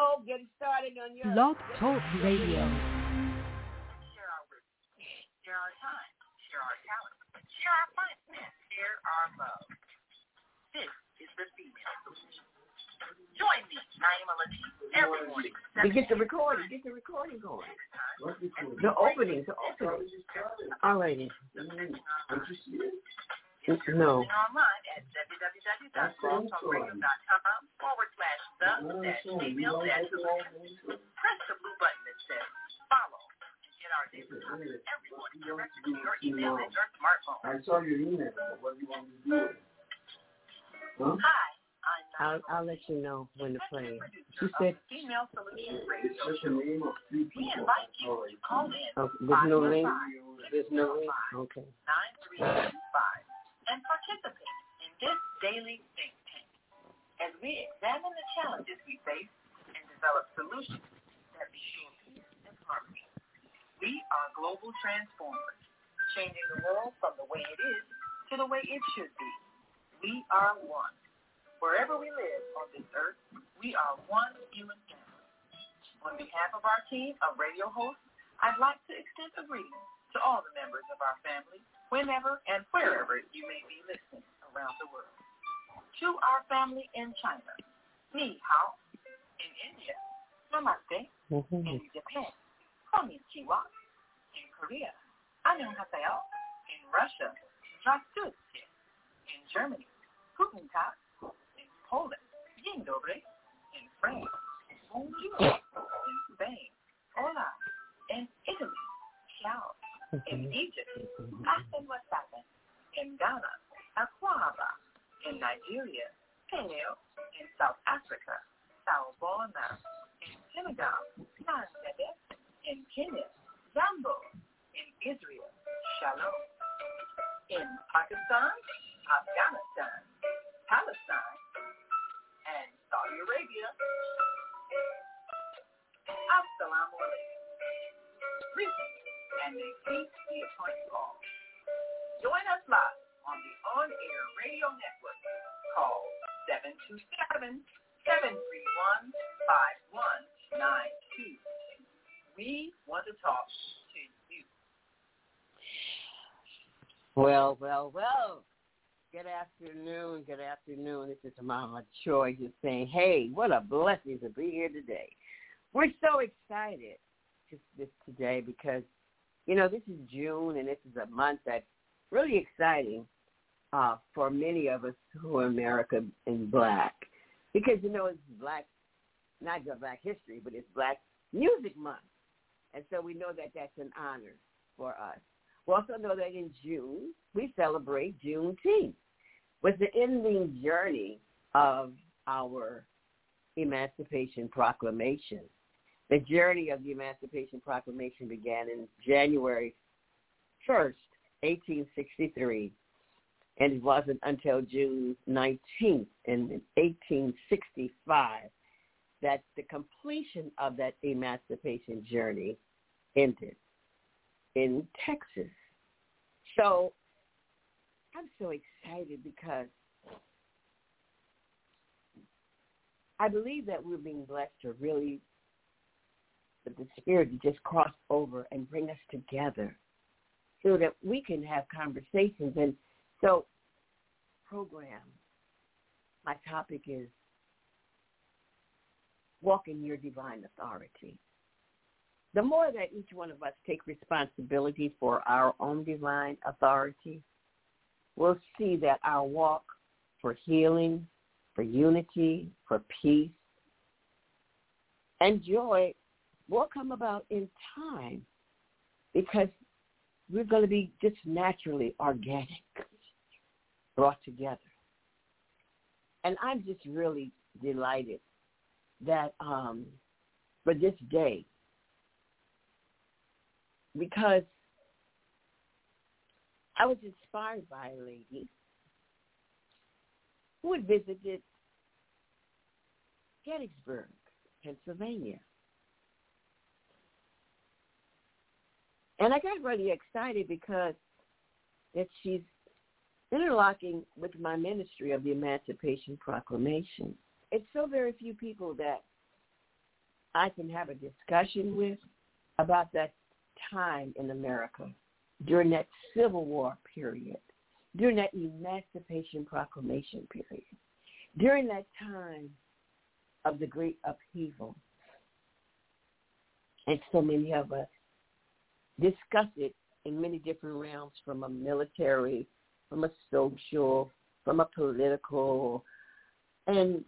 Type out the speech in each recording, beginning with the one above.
Get it started on your Blog Talk Radio. Share our wisdom, share our time, share our talent, share our fun, share our love. This is the Female Solution. Join me, Naima Latif, every morning. Get the recording going. The opening. All righty. No. Online at www.blogtalkradio.com/the-female-solution. Press the blue button that says follow and get our daily topics every morning directly to your email and your smartphone. I saw your email. What do you want me to do? Huh? Hi. I'll let you know when to play. She said Female Solution Radio. It's just the name of three We people. invite you to call in. There's no link? There's no link? Okay. 9325 and participate in this daily think tank as we examine the challenges we face and develop solutions that restore peace and harmony. We are global transformers, changing the world from the way it is to the way it should be. We are one. Wherever we live on this earth, we are one human family. On behalf of our team of radio hosts, I'd like to extend a greeting to all the members of our family, whenever and wherever you may be listening around the world. To our family in China, ni hao. In India, namaste. In Japan, konnichiwa. In Korea, annyeonghaseyo. In Russia, здравствуйте. In Germany, guten Tag. In Poland, dzień dobry. In France, bonjour. In Spain, hola. In Italy, ciao. In Egypt, ahlan wa sahlan. In Ghana, akwaba. In Nigeria, hello. In South Africa, sawubona. In Senegal, nasebe. In Kenya, jambo. In Israel, shalom. In Pakistan, Afghanistan, Palestine, and Saudi Arabia, assalamu alaikum. Greetings, and may peace be upon you all. Join us live on the on-air radio network. Call 727-731-5192. We want to talk to you. Well. Good afternoon. This is Mama Choi just saying, hey, what a blessing to be here today. We're so excited today because, this is June and this is a month that's really exciting for many of us who are American and Black. Because, it's Black, not just Black history, but it's Black Music Month. And so we know that that's an honor for us. We also know that in June, we celebrate Juneteenth, with the ending journey of our Emancipation Proclamation. The journey of the Emancipation Proclamation began in January 1st, 1863, and it wasn't until June 19th in 1865 that the completion of that emancipation journey ended in Texas. So I'm so excited because I believe that we're being blessed to really, with the Spirit to just cross over and bring us together so that we can have conversations. And so, program, my topic is walk in your divine authority. The more that each one of us take responsibility for our own divine authority, we'll see that our walk for healing, for unity, for peace, and joy will come about in time because we're going to be just naturally organic, brought together. And I'm just really delighted that for this day, because I was inspired by a lady who had visited Gettysburg, Pennsylvania. And I got really excited because that she's interlocking with my ministry of the Emancipation Proclamation. It's so very few people that I can have a discussion with about that time in America during that Civil War period, during that Emancipation Proclamation period, during that time of the great upheaval. And so many of us discuss it in many different realms, from a military, from a social, from a political, and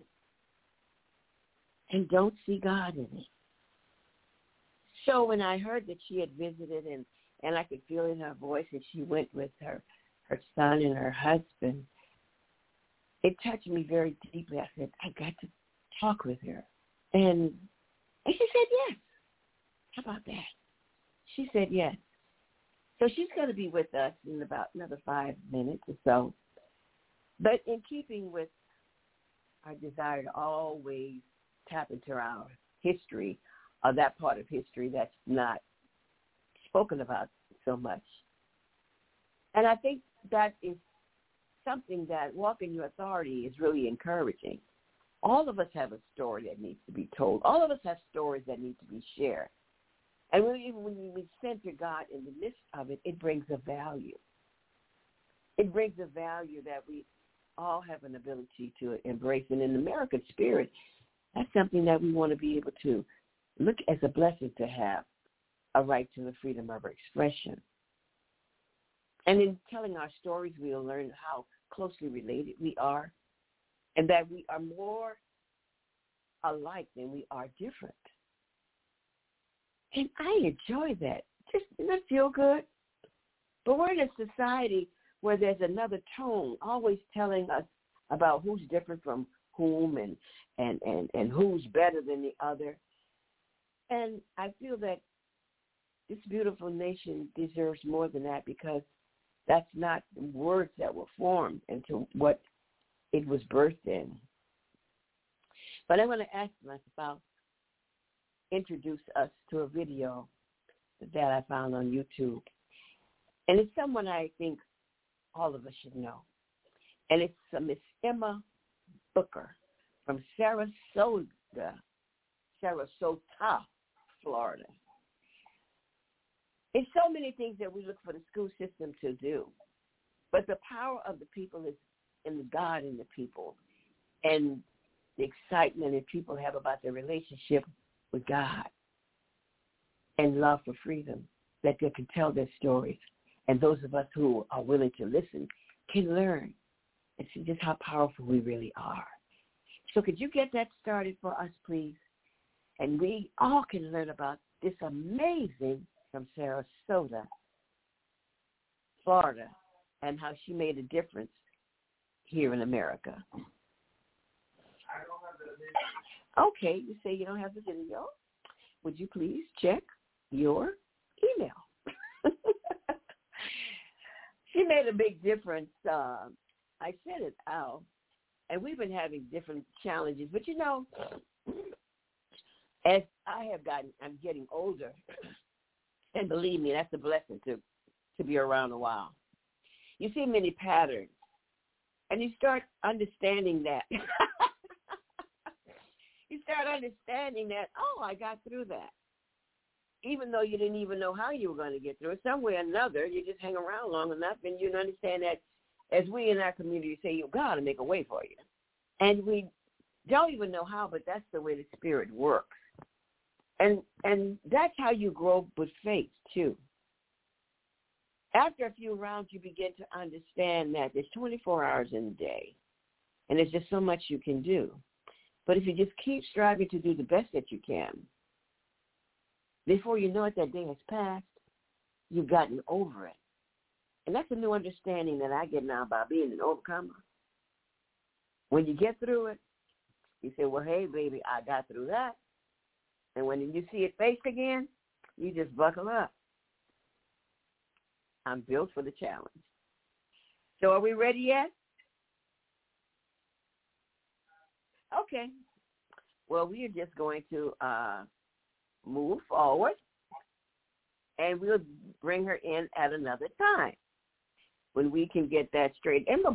don't see God in it. So when I heard that she had visited and I could feel in her voice that she went with her son and her husband, it touched me very deeply. I said, I got to talk with her. And she said yes. How about that? She said yes. So she's going to be with us in about another 5 minutes or so. But in keeping with our desire to always tap into our history, or that part of history that's not spoken about so much. And I think that is something that Walk in Your Authority is really encouraging. All of us have a story that needs to be told. All of us have stories that need to be shared. And when we center God in the midst of it, it brings a value. It brings a value that we all have an ability to embrace. And in the American spirit, that's something that we want to be able to look as a blessing, to have a right to the freedom of expression. And in telling our stories, we'll learn how closely related we are, and that we are more alike than we are different. And I enjoy that. Doesn't that feel good? But we're in a society where there's another tone always telling us about who's different from whom and who's better than the other. And I feel that this beautiful nation deserves more than that, because that's not the words that were formed into what it was birthed in. But I'm going to ask myself, introduce us to a video that I found on YouTube. And it's someone I think all of us should know. And it's Miss Emma Booker from Sarasota, Florida. It's so many things that we look for the school system to do. But the power of the people is in the God in the people, and the excitement that people have about their relationship with God and love for freedom, that they can tell their stories. And those of us who are willing to listen can learn and see just how powerful we really are. So could you get that started for us, please? And we all can learn about this amazing from Sarasota, Florida, and how she made a difference here in America. Okay, you say you don't have the video. Would you please check your email? She made a big difference. I said it out, and we've been having different challenges. But, you know, as I'm getting older, and believe me, that's a blessing to be around a while. You see many patterns, and you start understanding that. You start understanding that, oh, I got through that. Even though you didn't even know how you were going to get through it, some way or another, you just hang around long enough, and you understand that as we in our community say, you got to make a way for you. And we don't even know how, but that's the way the Spirit works. And that's how you grow with faith, too. After a few rounds, you begin to understand that there's 24 hours in a day, and there's just so much you can do. But if you just keep striving to do the best that you can, before you know it, that day has passed, you've gotten over it. And that's a new understanding that I get now about being an overcomer. When you get through it, you say, well, hey, baby, I got through that. And when you see it faced again, you just buckle up. I'm built for the challenge. So are we ready yet? Okay. Well, we are just going to move forward, and we'll bring her in at another time when we can get that straight. Emma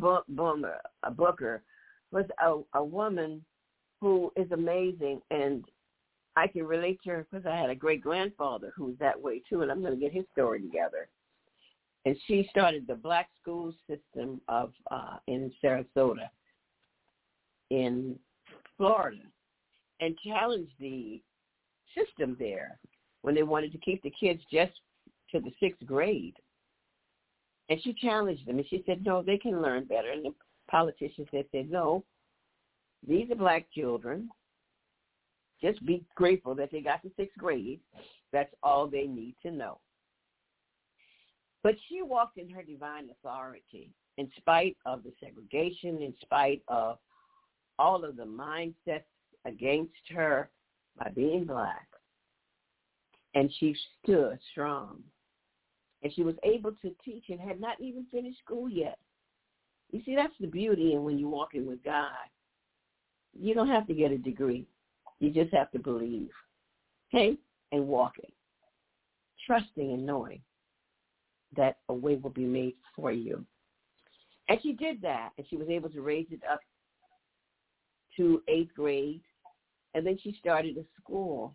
Booker was a woman who is amazing, and I can relate to her because I had a great-grandfather who was that way too, and I'm going to get his story together. And she started the black school system of in Sarasota, in Florida, and challenged the system there when they wanted to keep the kids just to the 6th grade. And she challenged them, and she said, no, they can learn better. And the politicians said, no, these are black children. Just be grateful that they got to 6th grade. That's all they need to know. But she walked in her divine authority in spite of the segregation, in spite of all of the mindsets against her by being black. And she stood strong. And she was able to teach and had not even finished school yet. You see, that's the beauty in when you're walking with God. You don't have to get a degree. You just have to believe, okay, and walking, trusting and knowing that a way will be made for you. And she did that, and she was able to raise it up to 8th grade, and then she started a school.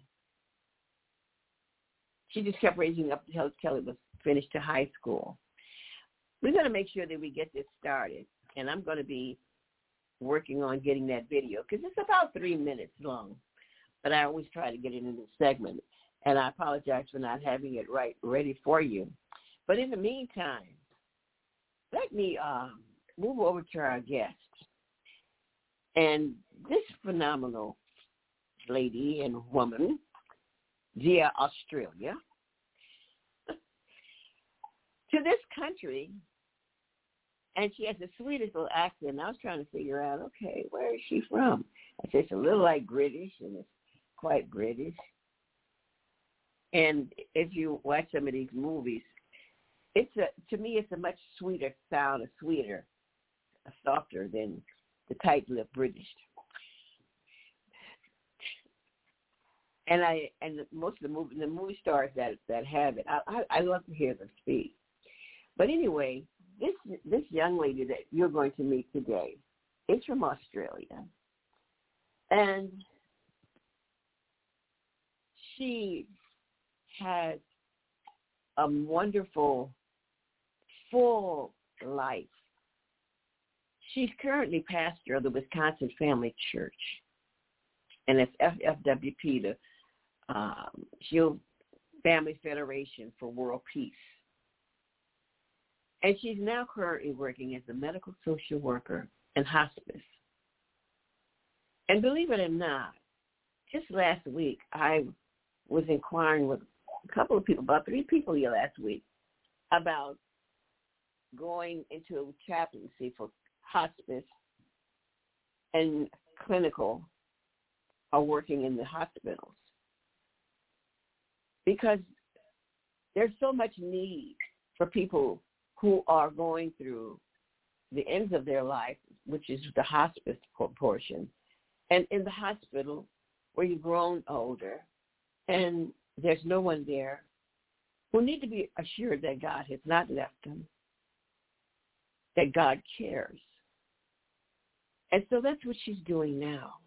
She just kept raising up until it was finished to high school. We're going to make sure that we get this started, and I'm going to be working on getting that video because it's about 3 minutes long, but I always try to get it in a segment, and I apologize for not having it ready for you. But in the meantime, let me move over to our guest. And this phenomenal lady and woman, via Australia, to this country, and she has the sweetest little accent. I was trying to figure out, okay, where is she from? I said, it's a little like British, and it's quite British. And if you watch some of these movies, to me, it's a much sweeter sound, softer than the tight-lipped British. And most of the movie stars that have it, I love to hear them speak. But anyway, this young lady that you're going to meet today is from Australia, and she has a wonderful, full life. She's currently pastor of the Wisconsin Family Church, and it's FFWP, the Shield Family Federation for World Peace. And she's now currently working as a medical social worker in hospice. And believe it or not, just last week, I was inquiring with a couple of people, about 3 people here last week, about going into chaplaincy for hospice and clinical or working in the hospitals. Because there's so much need for people who are going through the ends of their life, which is the hospice portion, and in the hospital where you've grown older and there's no one there, who need to be assured that God has not left them, that God cares. And so that's what she's doing now.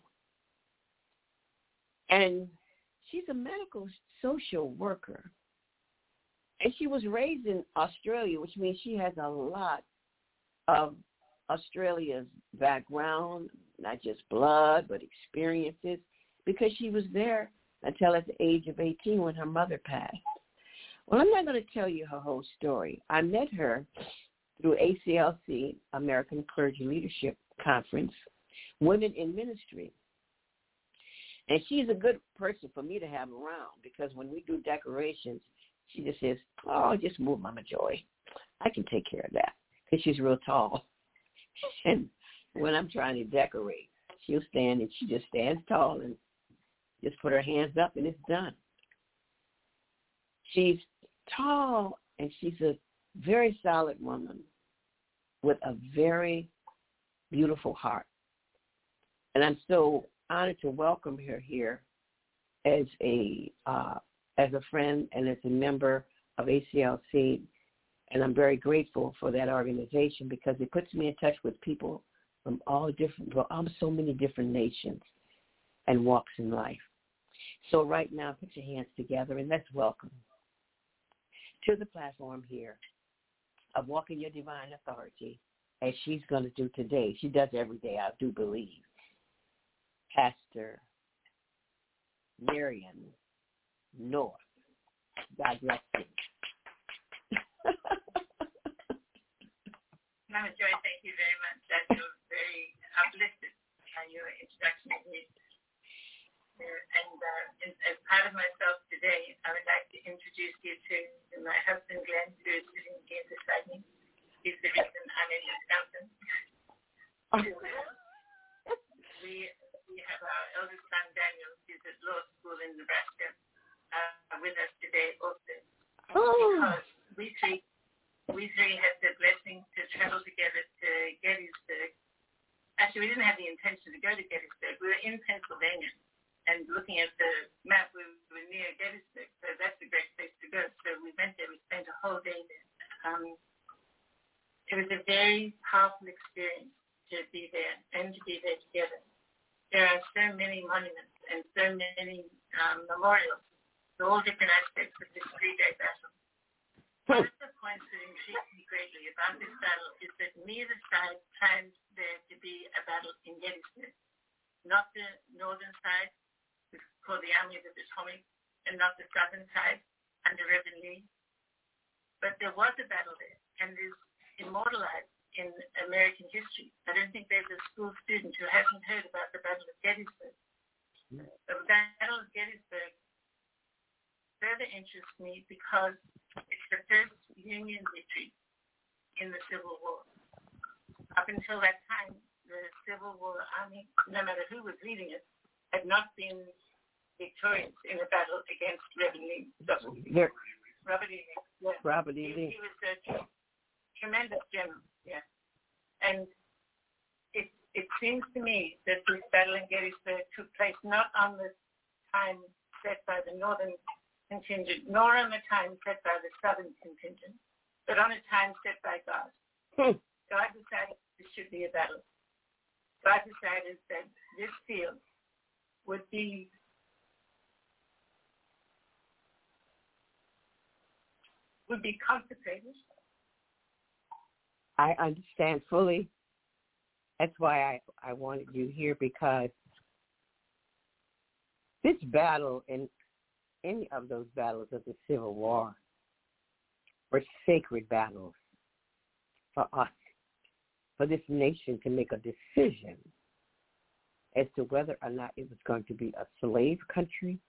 And she's a medical social worker. And she was raised in Australia, which means she has a lot of Australia's background, not just blood, but experiences, because she was there until at the age of 18 when her mother passed. Well, I'm not going to tell you her whole story. I met her through ACLC, American Clergy Leadership Conference, Women in Ministry. And she's a good person for me to have around because when we do decorations, she just says, oh, just move Mama Joy. I can take care of that because she's real tall. And when I'm trying to decorate, she'll stand and she just stands tall and just put her hands up and it's done. She's tall and she's a very solid woman with a very beautiful heart. And I'm so honored to welcome her here as a friend and as a member of ACLC. And I'm very grateful for that organization because it puts me in touch with people from so many different nations and walks in life. So right now, put your hands together and let's welcome to the platform here of Walking Your Divine Authority, as she's going to do today. She does every day, I do believe. Pastor Marion North. God bless you. Mama Joy, thank you very much. That was very uplifted by your introduction to me. And as part of myself today, I would like to introduce you to my husband, Glenn, who is sitting here beside me. He's the reason I'm in Wisconsin. We have our eldest son, Daniel, who's at law school in Nebraska, with us today also. Because we three had the blessing to travel together to Gettysburg. Actually, we didn't have the intention to go to Gettysburg. We were in Pennsylvania. And looking at the map, we were near Gettysburg, so that's a great place to go. So we went there. We spent a whole day there. It was a very powerful experience to be there and to be there together. There are so many monuments and so many memorials to all different aspects of this three-day battle. One of the points that intrigued me greatly about this battle is that neither side planned there to be a battle in Gettysburg. Not the northern side, called the Army of the Potomac, and not the southern side under Reverend Lee. But there was a battle there, and it is immortalized in American history. I don't think there's a school student who hasn't heard about the Battle of Gettysburg. The Battle of Gettysburg further interests me because it's the first Union victory in the Civil War. Up until that time, the Civil War Army, no matter who was leading it, had not been victorious in a battle against Reverend Lee. Robert E. Lee. Yeah. Robert E. Lee. He was a tremendous general, yeah. And it seems to me that this battle in Gettysburg took place not on the time set by the northern contingent, nor on the time set by the southern contingent, but on a time set by God. God decided this should be a battle. God decided that this field would be consecrated. I understand fully. That's why I wanted you here, because this battle and any of those battles of the Civil War were sacred battles for us, for this nation to make a decision as to whether or not it was going to be a slave country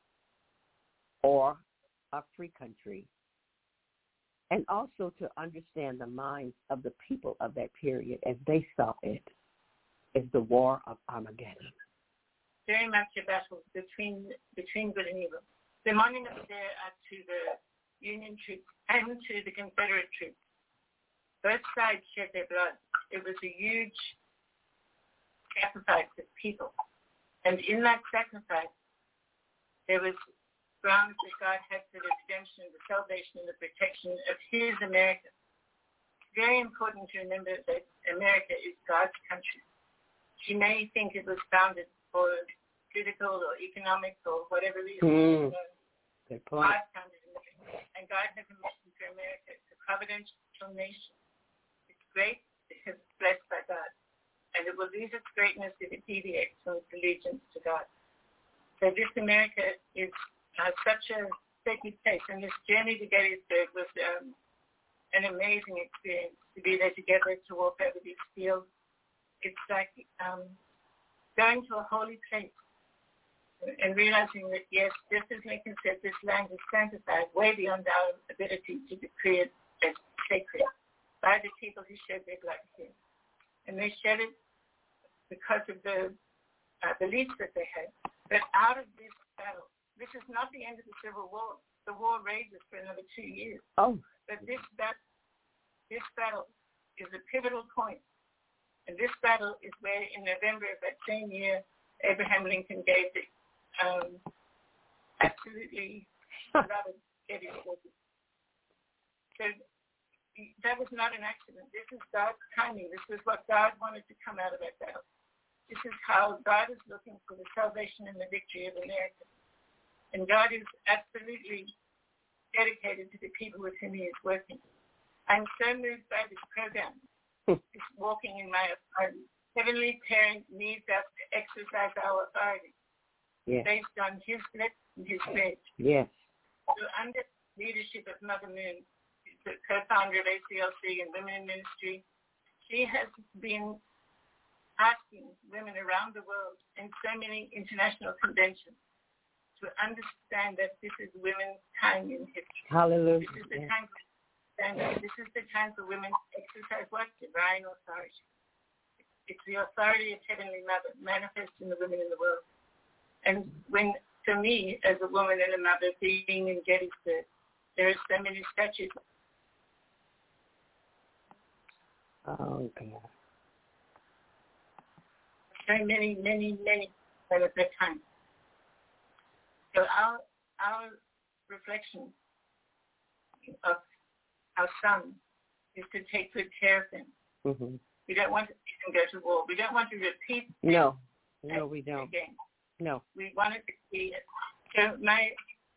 or a free country, and also to understand the minds of the people of that period as they saw it as the War of Armageddon. Very much a battle between good and evil. The monuments there are to the Union troops and to the Confederate troops. Both sides shed their blood. It was a huge sacrifice of people. And in that sacrifice, there was grounds that God had for the redemption, the salvation, and the protection of his America. It's very important to remember that America is God's country. She may think it was founded for political or economic or whatever reason. Good point. God founded America. And God has a mission for America. It's a providential nation. It's great. It's blessed by God. And it will lose its greatness if it deviates from its allegiance to God. So this America is such a sacred place. And this journey to Gettysburg was an amazing experience to be there together, to walk over these fields. It's like going to a holy place and realizing that, yes, just as Lincoln said, this land is sanctified way beyond our ability to decree it as sacred by the people who shed their blood here. And they shed it because of the beliefs that they had. But out of this battle, this is not the end of the Civil War. The war rages for another 2 years. Oh. But this battle is a pivotal point. And this battle is where, in November of that same year, Abraham Lincoln gave the absolutely beloved Gettysburg. So that was not an accident. This is God's timing. This is what God wanted to come out of that battle. This is how God is looking for the salvation and the victory of America. And God is absolutely dedicated to the people with whom he is working. I'm so moved by this program, this walking in my authority. Heavenly Parent needs us to exercise our authority based on his blessing and his grace. Yes. So under the leadership of Mother Moon, the co-founder of ACLC and Women in Ministry, she has been asking women around the world in so many international conventions to understand that this is women's time in history. Hallelujah. This is the time for this is the time for women to exercise what? Divine authority. It's the authority of Heavenly Mother manifest in the women in the world. And when, for me, as a woman and a mother, being in Gettysburg, there are so many statues. Oh, God. So many at that time. So our reflection of our son is to take good care of them. Mm-hmm. We don't want to see them go to war. We don't want to repeat. No, we don't. Again. No. We want it to be. So my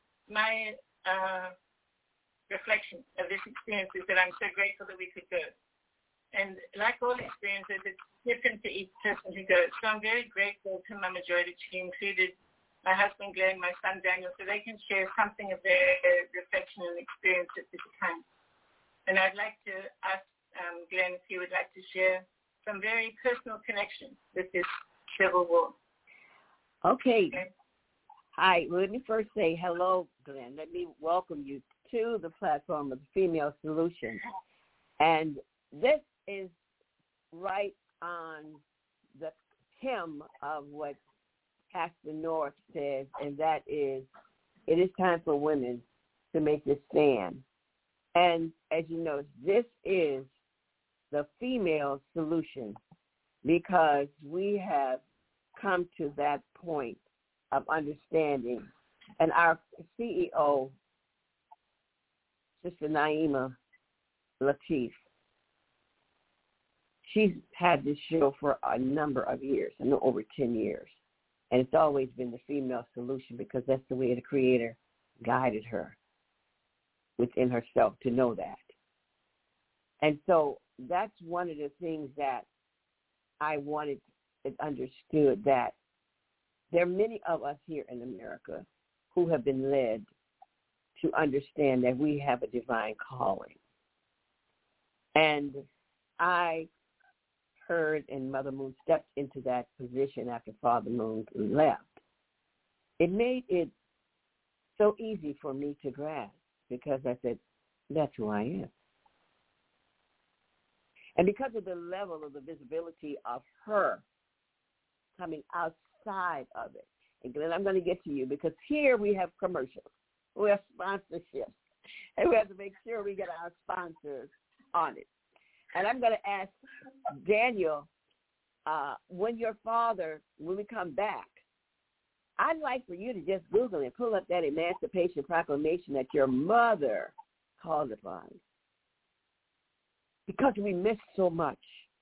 reflection of this experience is that I'm so grateful that we could go. And like all experiences, it's different to each person who goes. So I'm very grateful to Mama Joy that she included my husband Glenn, my son Daniel, so they can share something of their reflection and experience at this time. And I'd like to ask Glenn if he would like to share some very personal connection with this civil war. Okay. Hi. Well, let me first say hello, Glenn. Let me welcome you to the platform of the Female Solution. And this is right on the hem of what Pastor North says, and that is, it is time for women to make this stand. And as you know, this is the Female Solution because we have come to that point of understanding. And our CEO, Sister Naima Latif, she's had this show for a number of years, I know over 10 years. And it's always been the Female Solution because that's the way the Creator guided her within herself to know that. And so that's one of the things that I wanted it understood, that there are many of us here in America who have been led to understand that we have a divine calling. And I heard, and Mother Moon stepped into that position after Father Moon left. It made it so easy for me to grasp because I said, that's who I am. And because of the level of the visibility of her coming outside of it. And Glenn, I'm going to get to you because here we have commercials. We have sponsorships. And we have to make sure we get our sponsors on it. And I'm going to ask Daniel, when we come back, I'd like for you to just Google and pull up that Emancipation Proclamation that your mother called upon. Because we miss so much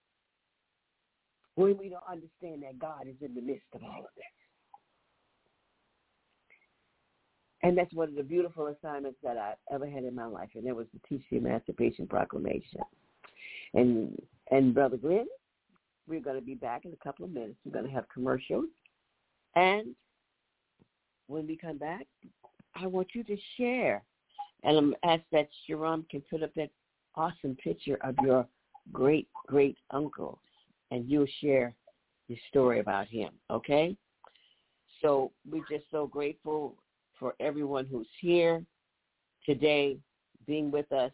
when we don't understand that God is in the midst of all of this. And that's one of the beautiful assignments that I ever had in my life, and that was to teach the Emancipation Proclamation. And Brother Glenn, we're going to be back in a couple of minutes. We're going to have commercials. And when we come back, I want you to share. And I'm asked that Sharon can put up that awesome picture of your great uncle, and you'll share your story about him, okay? So we're just so grateful for everyone who's here today, being with us.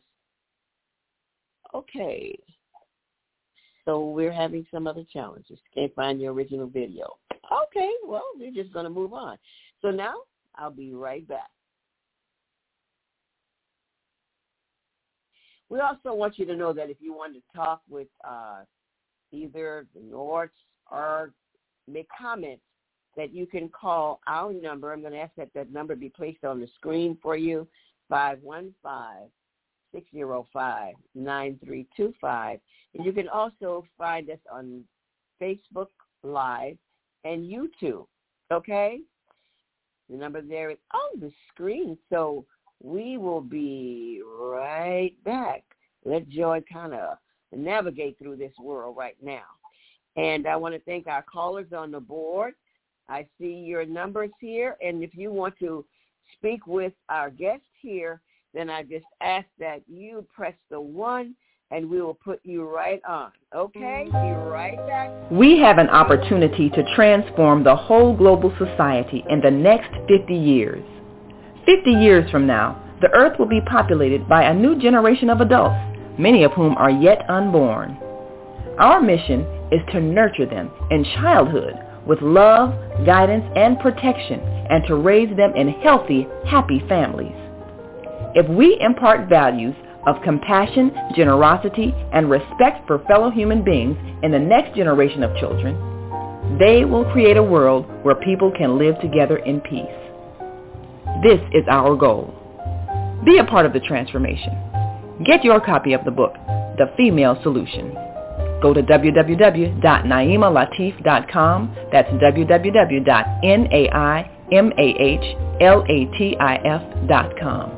Okay. So we're having some other challenges. Can't find the original video. Okay, well, we're just going to move on. So now I'll be right back. We also want you to know that if you want to talk with either the Norths or make comments, that you can call our number. I'm going to ask that number be placed on the screen for you, 515-605-9325. And you can also find us on Facebook Live and YouTube, okay? The number there is on the screen. So we will be right back. Let Joy kind of navigate through this world right now. And I want to thank our callers on the board. I see your numbers here. And if you want to speak with our guest here, then I just ask that you press the 1 and we will put you right on. Okay? Be right back. We have an opportunity to transform the whole global society in the next 50 years. 50 years from now, the earth will be populated by a new generation of adults, many of whom are yet unborn. Our mission is to nurture them in childhood with love, guidance, and protection, and to raise them in healthy, happy families. If we impart values of compassion, generosity, and respect for fellow human beings in the next generation of children, they will create a world where people can live together in peace. This is our goal. Be a part of the transformation. Get your copy of the book, The Female Solution. Go to www.naimalatif.com. That's www.naimalatif.com.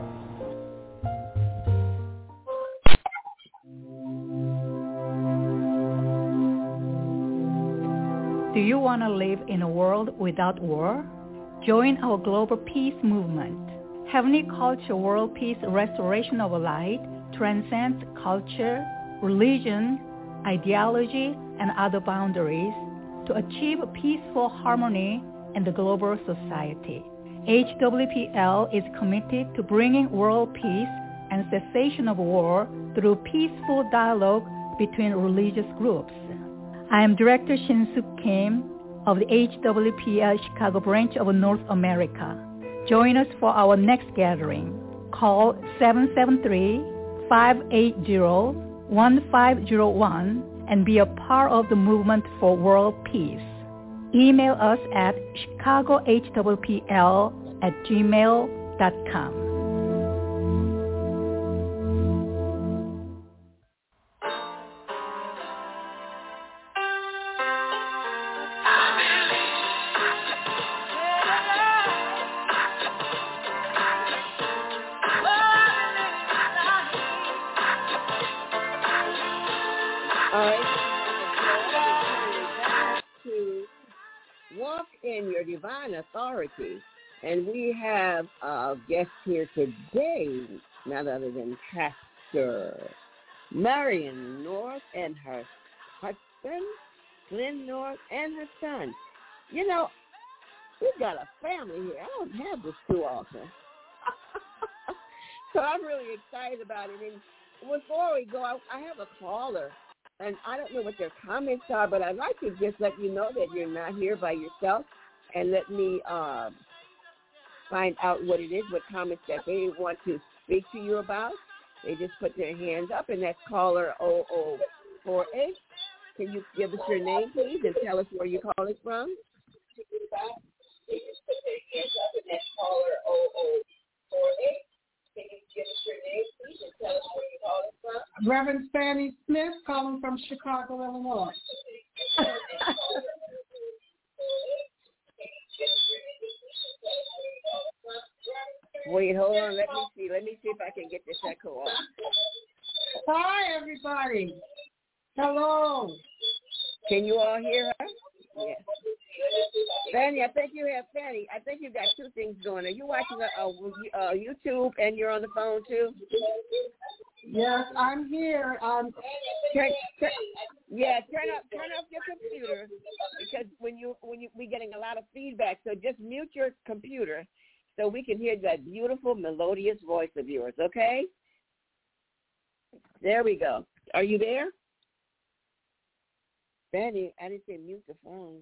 Do you want to live in a world without war? Join our global peace movement. Heavenly Culture World Peace Restoration of Light transcends culture, religion, ideology, and other boundaries to achieve peaceful harmony in the global society. HWPL is committed to bringing world peace and cessation of war through peaceful dialogue between religious groups. I am Director Shin-Suk Kim of the HWPL Chicago branch of North America. Join us for our next gathering. Call 773-580-1501 and be a part of the movement for world peace. Email us at chicagohwpl@gmail.com. Divine authority, and we have a guest here today, none other than Pastor Marion North and her husband, Glenn North, and her son. You know, we've got a family here. I don't have this too often. So I'm really excited about it. And before we go, I have a caller, and I don't know what their comments are, but I'd like to just let you know that you're not here by yourself. And let me find out what it is, what comments that they want to speak to you about. They just put their hands up, and that's caller 0048. Can you give us your name, please, and tell us where you're calling from? They just put their hands up, and that's caller 0048. Can you give us your name, please, and tell us where you're calling from? Reverend Fanny Smith, calling from Chicago, Illinois. Wait, hold on. Let me see if I can get this echo off. Hi, everybody. Hello. Can you all hear her? Yes. Fanny, I think you got two things going. Are you watching YouTube and you're on the phone too? Yes, I'm here. Turn off your computer, because we're getting a lot of feedback. So just mute your computer so we can hear that beautiful melodious voice of yours. Okay? There we go. Are you there? Fanny, I didn't say mute the phone.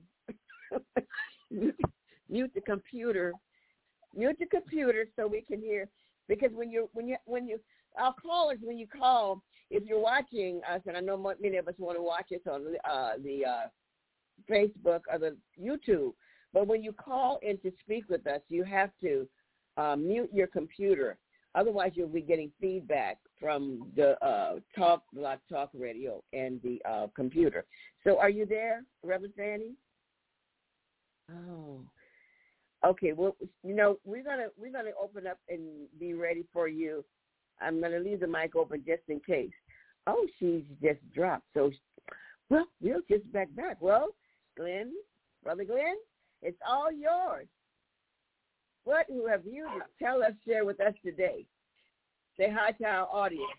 Mute the computer. Mute the computer so we can hear. Because when you our callers, when you call, if you're watching us, and I know many of us want to watch us on the Facebook or the YouTube, but when you call in to speak with us, you have to mute your computer. Otherwise, you'll be getting feedback from the Blog Talk Radio and the computer. So are you there, Reverend Fanny? Oh. Okay, well, we're gonna open up and be ready for you. I'm gonna leave the mic open just in case. Oh, she's just dropped. So, well, we'll just back. Well, Glenn, Brother Glenn, it's all yours. What have you to tell us, share with us today? Say hi to our audience.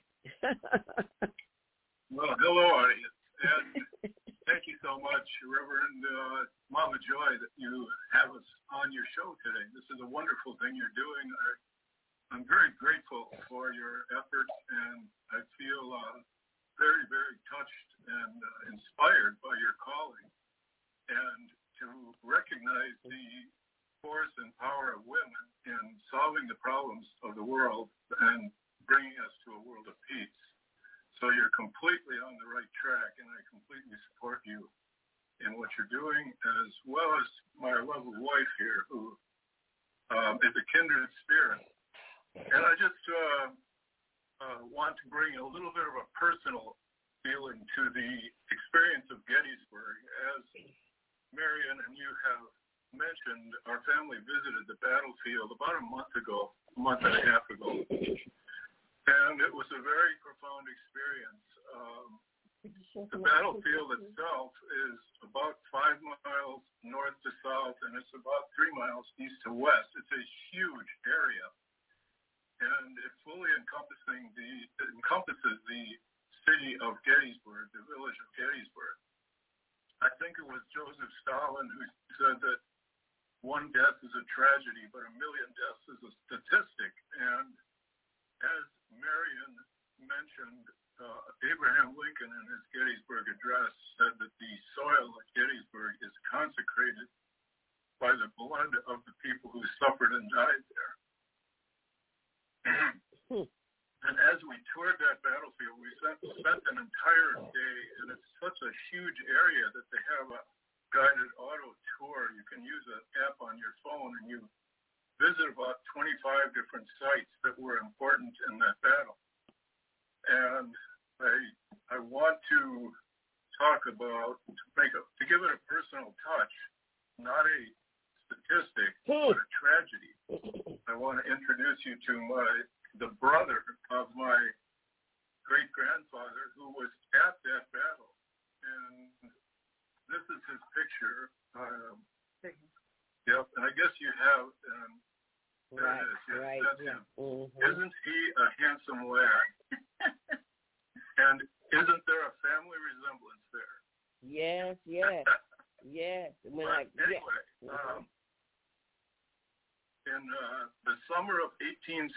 Well, hello, audience. And thank you so much, Reverend Mama Joy, that you have us on your show today. This is a wonderful thing you're doing. I'm very grateful for your efforts, and I feel very, very touched and inspired by your calling, and to recognize the force and power of women in solving the problems of the world and bringing us to a world of peace. So you're completely on the right track, and I completely support you in what you're doing, as well as my lovely wife here, who is a kindred spirit. And I just want to bring a little bit of a personal feeling to the experience of Gettysburg. As Marion and you have mentioned, our family visited the battlefield about a month and a half ago. And it was a very profound experience. The battlefield itself is about 5 miles north to south, and it's about 3 miles east to west. It's a huge area. And it fully encompasses the city of Gettysburg, the village of Gettysburg. I think it was Joseph Stalin who said that one death is a tragedy, but 1 million deaths is a statistic. And as Marion mentioned, Abraham Lincoln in his Gettysburg Address said that the soil at Gettysburg is consecrated by the blood of the people who suffered and died there. And as we toured that battlefield, we spent an entire day, and it's such a huge area that they have a guided auto tour. You can use an app on your phone, and you visit about 25 different sites that were important in that battle. And I want to talk about, to give it a personal touch, not a statistic, but a tragedy. I want to introduce you to the brother of my great-grandfather who was at that battle. And this is his picture. Yep, and I guess you have, there it is. Yes, right, that's him. Mm-hmm. Isn't he a handsome lad? And isn't there a family resemblance there? Yes, yes, yes. Anyway, in the summer of 1863,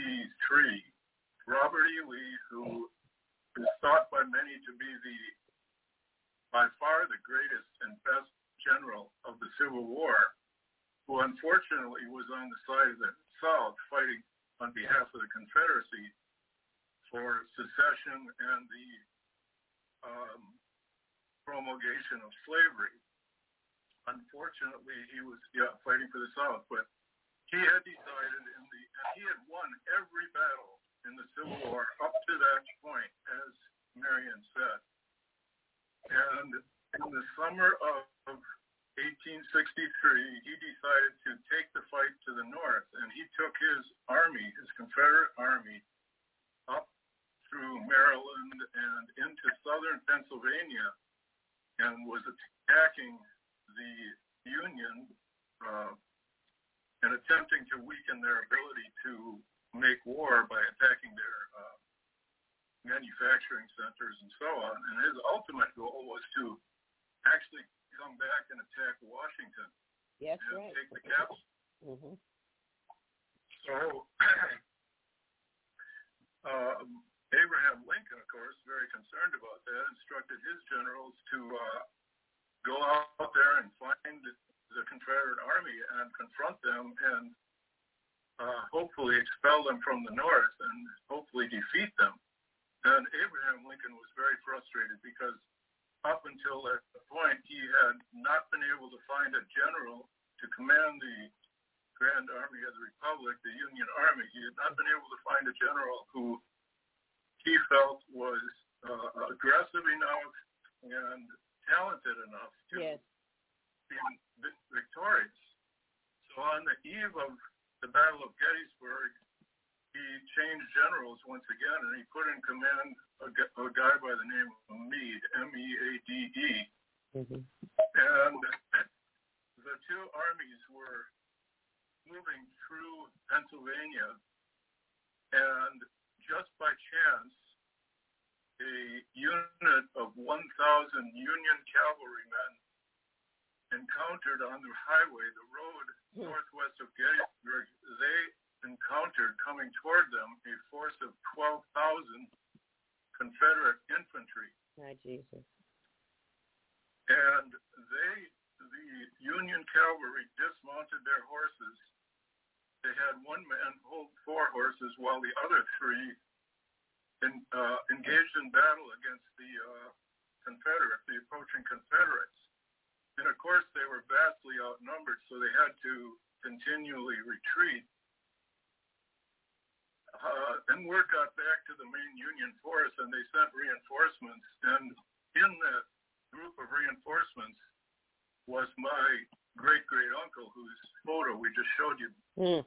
Robert E. Lee, who is thought by many to be by far the greatest and best general of the Civil War, who unfortunately was on the side of the South fighting on behalf of the Confederacy for secession and the promulgation of slavery. Unfortunately, he was fighting for the South, but he had decided he had won every battle in the Civil War up to that point, as Marion said. And in the summer of 1863, he decided to take the fight to the north, and he took his army, his Confederate army, up through Maryland and into southern Pennsylvania, and was attacking the Union and attempting to weaken their ability to make war by attacking their manufacturing centers and so on. And his ultimate goal was to actually come back and attack Washington. Yes, and right. take the capital. Mm-hmm. So Abraham Lincoln, of course, very concerned about that, instructed his generals to go out there and find the Confederate Army and confront them and hopefully expel them from the north and hopefully defeat them. And Abraham Lincoln was very frustrated because up until that point, he had not been able to find a general to command the Grand Army of the Republic, the Union Army. He had not been able to find a general who he felt was aggressive enough and talented enough to be victorious. So on the eve of the Battle of Gettysburg, he changed generals once again, and he put in command a guy by the name of Meade, M-E-A-D-E. Mm-hmm. And the two armies were moving through Pennsylvania, and just by chance, a unit of 1,000 Union cavalrymen encountered on the highway, the road northwest of Gettysburg. They encountered coming toward them a force of 12,000 Confederate infantry. My Jesus. And the Union cavalry dismounted their horses. They had one man hold 4 horses while the other 3 engaged in battle against the approaching Confederates. And of course, they were vastly outnumbered, so they had to continually retreat. And word got back to the main Union force, and they sent reinforcements. And in that group of reinforcements was my great-great-uncle, whose photo we just showed you. Mm.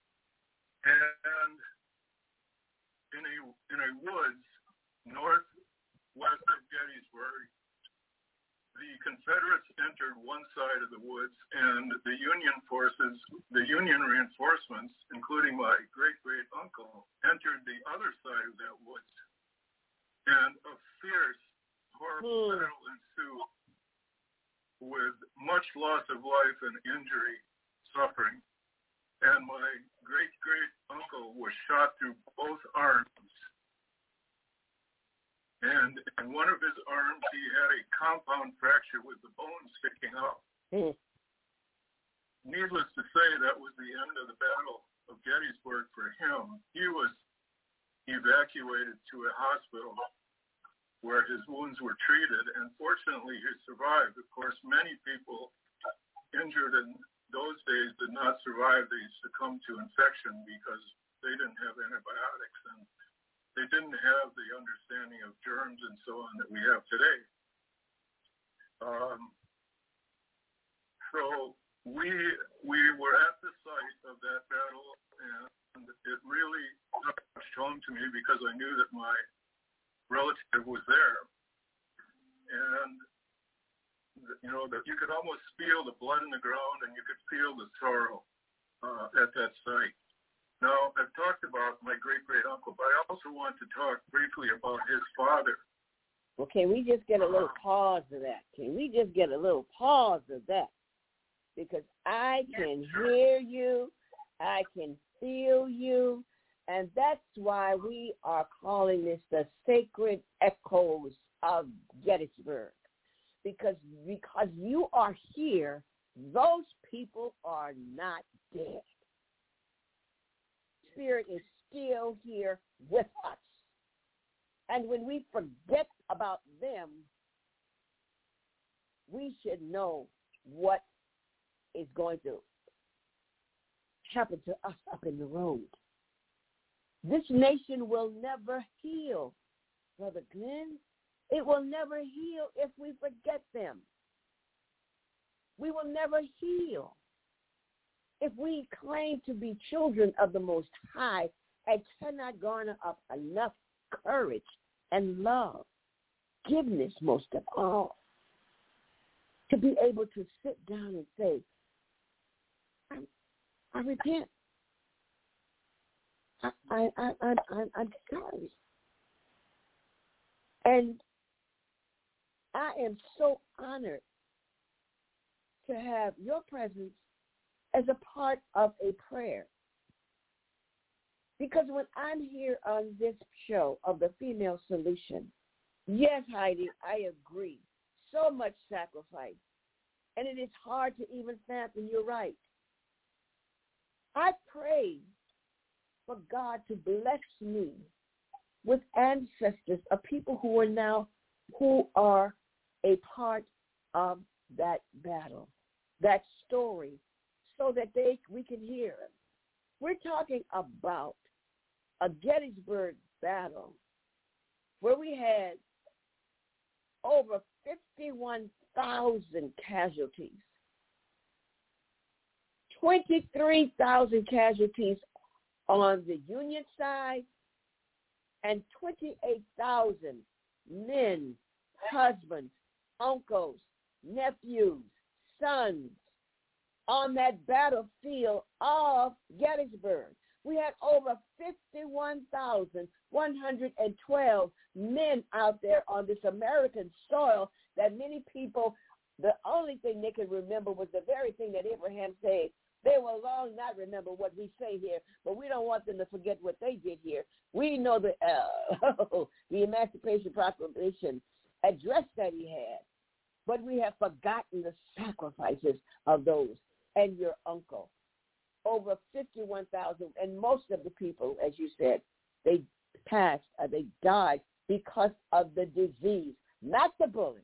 And in a woods northwest of Gettysburg, the Confederates entered one side of the woods, and the Union forces, the Union reinforcements, including my great-great-uncle, entered the other side of that woods. And a fierce, horrible battle ensued with much loss of life and injury, suffering. And my great-great-uncle was shot through both arms. And in one of his arms, he had a compound fracture with the bone sticking out. Mm. Needless to say, that was the end of the Battle of Gettysburg for him. He was evacuated to a hospital where his wounds were treated, and fortunately he survived. Of course, many people injured in those days did not survive. They succumbed to infection because they didn't have antibiotics, and they didn't have the understanding of germs and so on that we have today. So we were at the site of that battle, and it really touched home to me because I knew that my relative was there. And, you know, that you could almost feel the blood in the ground, and you could feel the sorrow at that site. Now, I've talked about my great-great-uncle, but I also want to talk briefly about his father. Well, can we just get a little pause of that? Can we just get a little pause of that? Because I can hear you, I can feel you, and that's why we are calling this the Sacred Echoes of Gettysburg. Because you are here, those people are not dead. Spirit is still here with us. And when we forget about them, we should know what is going to happen to us up in the road. This nation will never heal, Brother Glenn. It will never heal if we forget them. We will never heal if we claim to be children of the Most High and cannot garner up enough courage and love, forgiveness most of all, to be able to sit down and say, I repent. I'm sorry. And I am so honored to have your presence as a part of a prayer. Because when I'm here on this show of the Female Solution, yes, Heidi, I agree. So much sacrifice. And it is hard to even fathom, you're right. I pray for God to bless me with ancestors of people who are a part of that battle, that story, so that we can hear it. We're talking about a Gettysburg battle where we had over 51,000 casualties, 23,000 casualties on the Union side and 28,000 men, husbands, uncles, nephews, sons on that battlefield of Gettysburg. We had over 51,112 men out there on this American soil that many people, the only thing they could remember was the very thing that Abraham said. They will long not remember what we say here, but we don't want them to forget what they did here. We know the Emancipation Proclamation address that he had, but we have forgotten the sacrifices of those. And your uncle, over 51,000, and most of the people, as you said, they passed or they died because of the disease, not the bullet,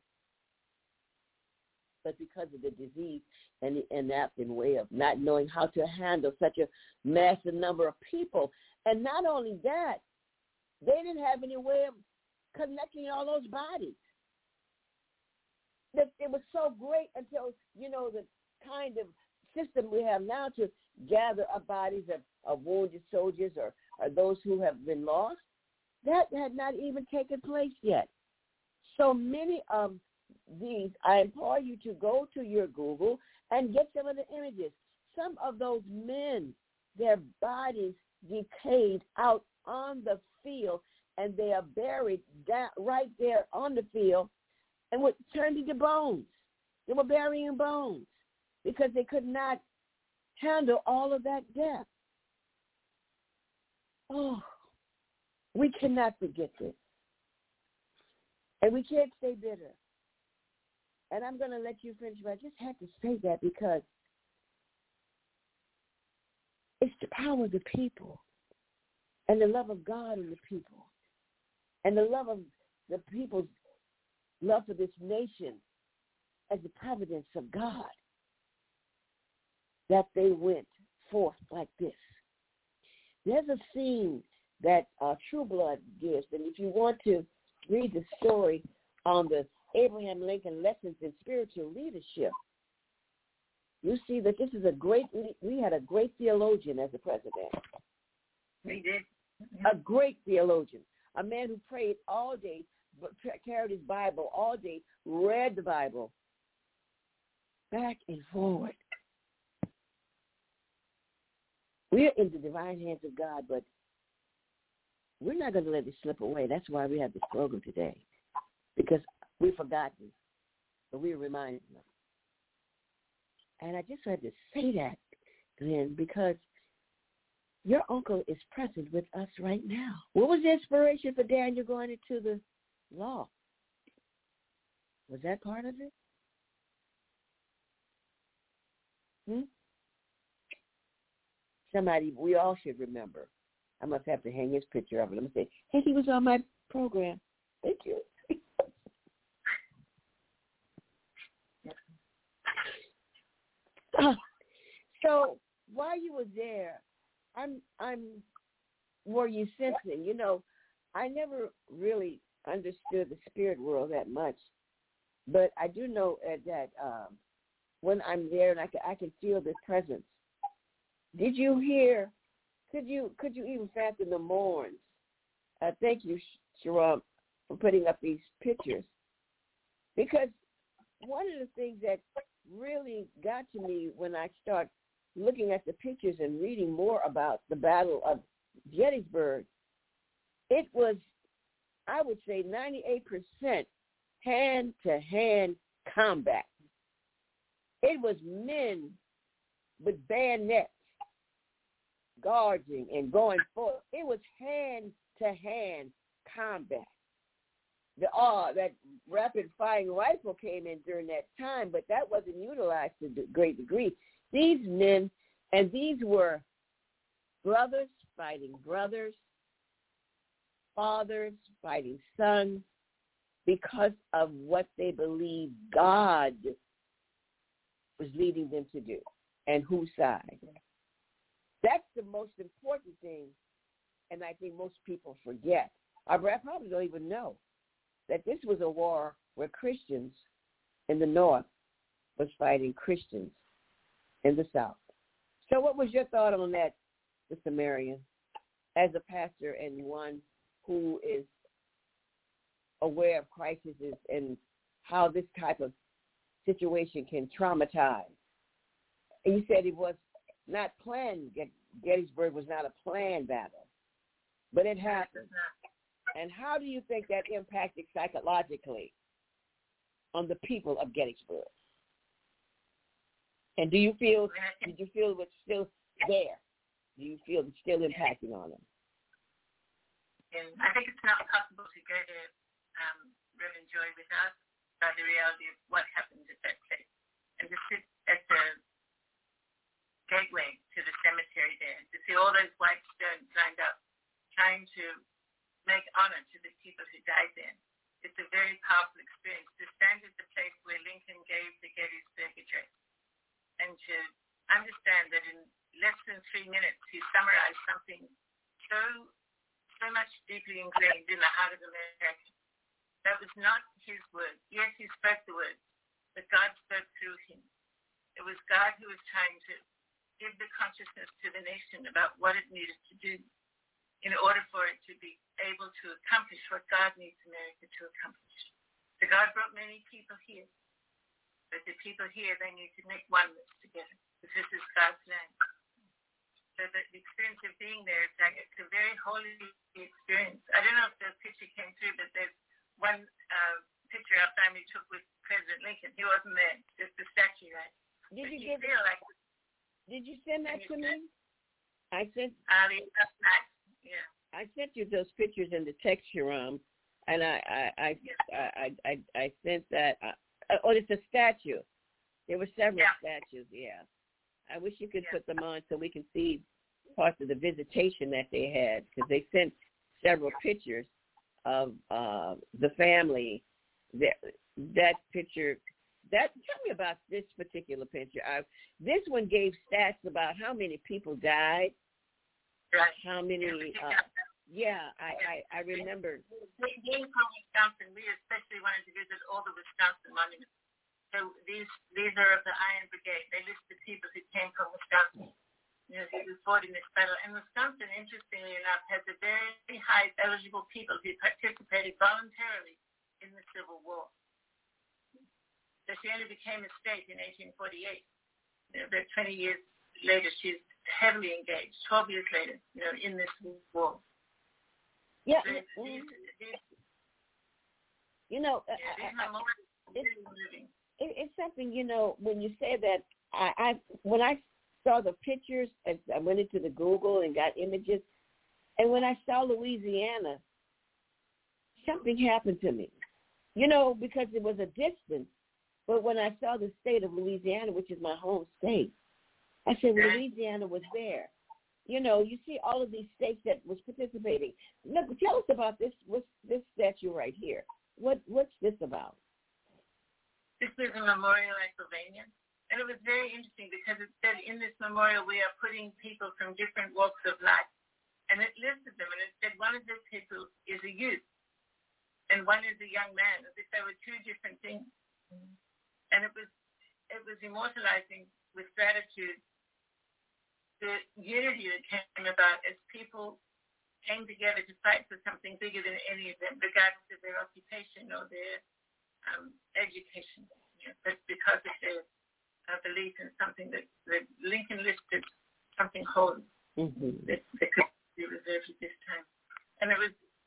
but because of the disease and the inadequate way of not knowing how to handle such a massive number of people. And not only that, they didn't have any way of connecting all those bodies. That it was so great until, the kind of system we have now to gather up bodies of wounded soldiers or those who have been lost. That had not even taken place yet. So many of these, I implore you to go to your Google and get some of the images. Some of those men, their bodies decayed out on the field, and they are buried right there on the field and were turned into bones. They were burying bones because they could not handle all of that death. Oh, we cannot forget this. And we can't stay bitter. And I'm going to let you finish, but I just had to say that because it's the power of the people and the love of God in the people and the love of the people's love for this nation as the providence of God that they went forth like this. There's a scene that True Blood gives, and if you want to read the story on the Abraham Lincoln Lessons in Spiritual Leadership, you see that this is we had a great theologian as a president. We did. A great theologian, a man who prayed all day, carried his Bible all day, read the Bible back and forward. We're in the divine hands of God, but we're not going to let it slip away. That's why we have this program today, because we've forgotten, but we're reminded them. And I just had to say that, Glenn, because your uncle is present with us right now. What was the inspiration for Daniel going into the law? Was that part of it? Somebody, we all should remember. I must have to hang his picture up and I'm going to say, hey, he was on my program. Thank you. So while you were there, were you sensing? I never really understood the spirit world that much, but I do know that when I'm there and I can feel the presence. Did you hear? Could you even fathom the mourns? Thank you, Sharon, for putting up these pictures, because one of the things that really got to me when I start looking at the pictures and reading more about the Battle of Gettysburg, it was, I would say, 98% hand-to-hand combat. It was men with bayonets guarding and going forward. It was hand-to-hand combat. That rapid-firing rifle came in during that time, but that wasn't utilized to a great degree. These men, and these were brothers fighting brothers, fathers fighting sons, because of what they believed God was leading them to do and whose side. That's the most important thing, and I think most people forget. I probably don't even know that this was a war where Christians in the North was fighting Christians in the South. So what was your thought on that, Sister Marion, as a pastor and one who is aware of crises and how this type of situation can traumatize? And you said it was not planned. Gettysburg was not a planned battle, but it happened. And how do you think that impacted psychologically on the people of Gettysburg? And did you feel it was still there? Do you feel it's still impacting on them? And I think it's not possible to go to Reverend Joy without the reality of what happened at that place. And to sit at the gateway to the cemetery there, to see all those white stones lined up, trying to make honor to the people who died there. It's a very powerful experience to stand at the place where Lincoln gave the Gettysburg Address and to understand that in less than 3 minutes he summarized something so much deeply ingrained in the heart of America. That was not his word. Yes, he spoke the words, but God spoke through him. It was God who was trying to give the consciousness to the nation about what it needed to do in order for it to be able to accomplish what God needs America to accomplish. So God brought many people here, but the people here, they need to make oneness together, because this is God's land. So the experience of being there, it's a very holy experience. I don't know if the picture came through, but there's one picture our family took with President Lincoln. He wasn't there, just the statue, right? Did you send that to me? I sent. Yeah. I sent you those pictures in the text, Sharam, and I sent that. It's a statue. There were several statues. Yeah. I wish you could put them on so we can see parts of the visitation that they had, because they sent several pictures of the family. That picture. Tell me about this particular picture. This one gave stats about how many people died. Right. How many? I remember. Being from Wisconsin, we especially wanted to visit all the Wisconsin monuments. So these are of the Iron Brigade. They list the people who came from Wisconsin, who fought in this battle. And Wisconsin, interestingly enough, has a very high eligible people who participated voluntarily in the Civil War. So she only became a state in 1848. About 20 years later, she's heavily engaged. 12 years later, in this war. Yeah. So it's something, when you say that, when I saw the pictures, I went into the Google and got images, and when I saw Louisiana, something happened to me, because it was a distance. But when I saw the state of Louisiana, which is my home state, I said, well, Louisiana was there. You see all of these states that was participating. Look, tell us about this statue right here. What's this about? This is a memorial in Pennsylvania. And it was very interesting because it said in this memorial we are putting people from different walks of life. And it listed them, and it said one of those people is a youth and one is a young man, as if they were two different things. And it was immortalizing with gratitude the unity that came about as people came together to fight for something bigger than any of them, regardless of their occupation or their education, but because of their belief in something that Lincoln listed, something holy that could be reserved at this time. And it was,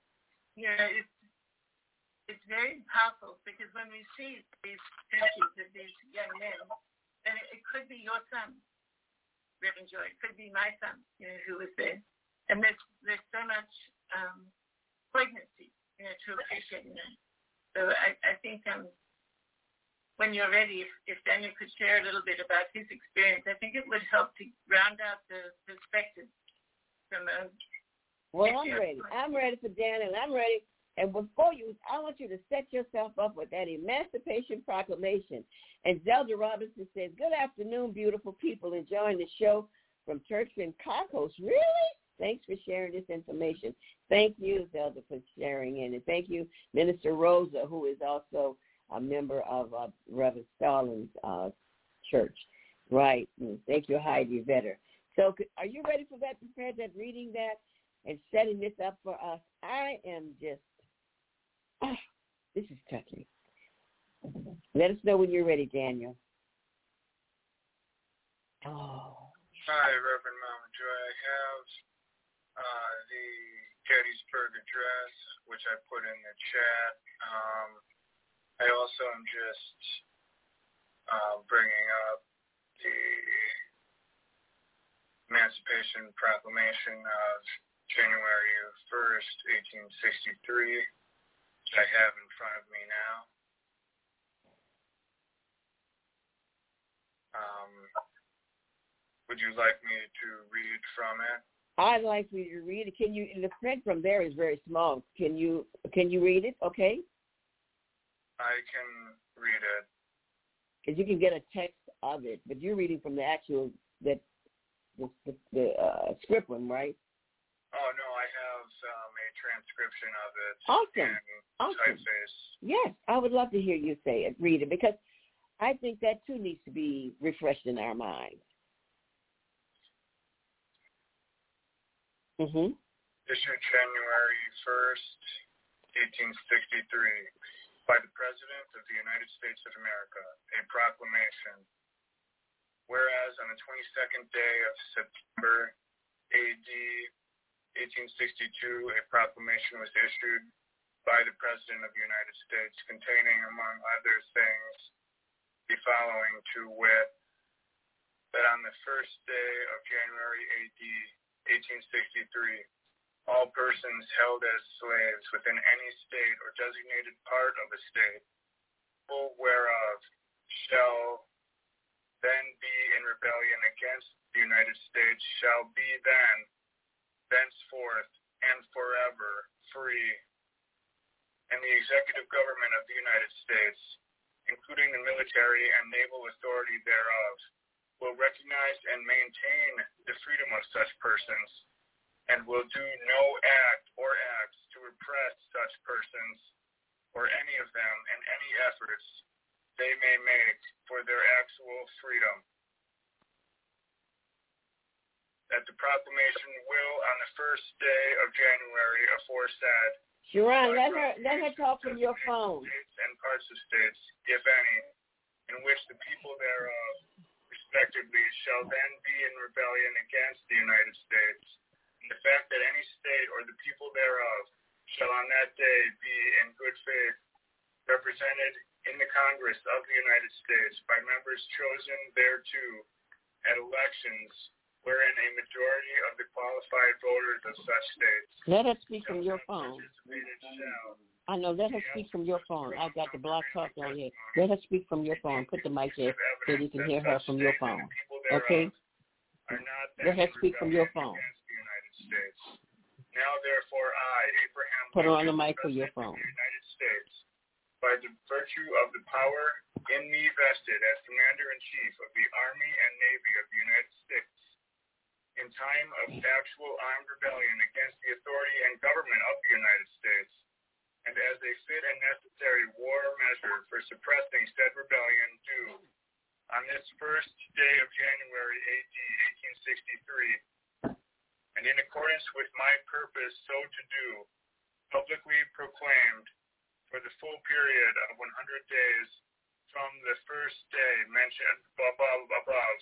it's very powerful, because when we see these statues of these young men, then it could be your son, Reverend Joy. It could be my son, who was there. And there's so much poignancy, to appreciate that. So I think when you're ready, if Daniel could share a little bit about his experience, I think it would help to round out the perspective from a... Well, I'm ready. I'm ready for Daniel. I'm ready. And before I want you to set yourself up with that Emancipation Proclamation. And Zelda Robinson says, good afternoon, beautiful people enjoying the show from Turks and Caicos. Really? Thanks for sharing this information. Thank you, Zelda, for sharing it. And thank you, Minister Rosa, who is also a member of Reverend Stalin's church. Right. And thank you, Heidi Vetter. So are you ready for that, Prepared, reading that and setting this up for us? I am just, this is touching. Let us know when you're ready, Daniel. Oh. Hi, Reverend Mama Joy. I have the Gettysburg Address, which I put in the chat. I also am just bringing up the Emancipation Proclamation of January 1st, 1863, which I have in front of me now. Would you like me to read from it? I'd like you to read it. Can you? The print from there is very small. Can you read it? Okay. I can read it. Because you can get a text of it, but you're reading from the actual the script one, right? Oh no, I have a transcription of it. Awesome. Typeface. Yes, I would love to hear you say it, read it, because I think that too needs to be refreshed in our minds. Mm-hmm. Issued January 1st, 1863, by the President of the United States of America, a proclamation. Whereas on the 22nd day of September, A.D. 1862, a proclamation was issued by the President of the United States containing, among other things, the following, to wit, that on the first day of January A.D. 1863, all persons held as slaves within any state or designated part of a state, full whereof shall then be in rebellion against the United States, shall be then, thenceforth, and forever free. And the executive government of the United States, including the military and naval authority thereof, will recognize and maintain the freedom of such persons, and will do no act or acts to repress such persons or any of them in any efforts they may make for their actual freedom. That the proclamation will, on the first day of January aforesaid, Sharon, let her talk from your phone. States and parts of states, if any, in which the people thereof respectively shall then be in rebellion against the United States, and the fact that any state or the people thereof shall on that day be in good faith represented in the Congress of the United States by members chosen thereto at elections wherein a majority of the qualified voters of such states. Let her speak from your phone. I know, let her speak from your phone. I've got the Block Talk on here. Let her speak from your phone. Put the mic there so you can hear her from your phone. Okay? Let her speak from your phone. Now therefore I, Abraham, put her on the mic for your phone. United States, by the virtue of the power in me vested as Commander-in-Chief of the Army and Navy of the United States, in time of actual armed rebellion against the authority and government of the United States, and as a fit and necessary war measure for suppressing said rebellion, do, on this first day of January A.D. 1863, and in accordance with my purpose so to do, publicly proclaimed for the full period of 100 days from the first day mentioned above,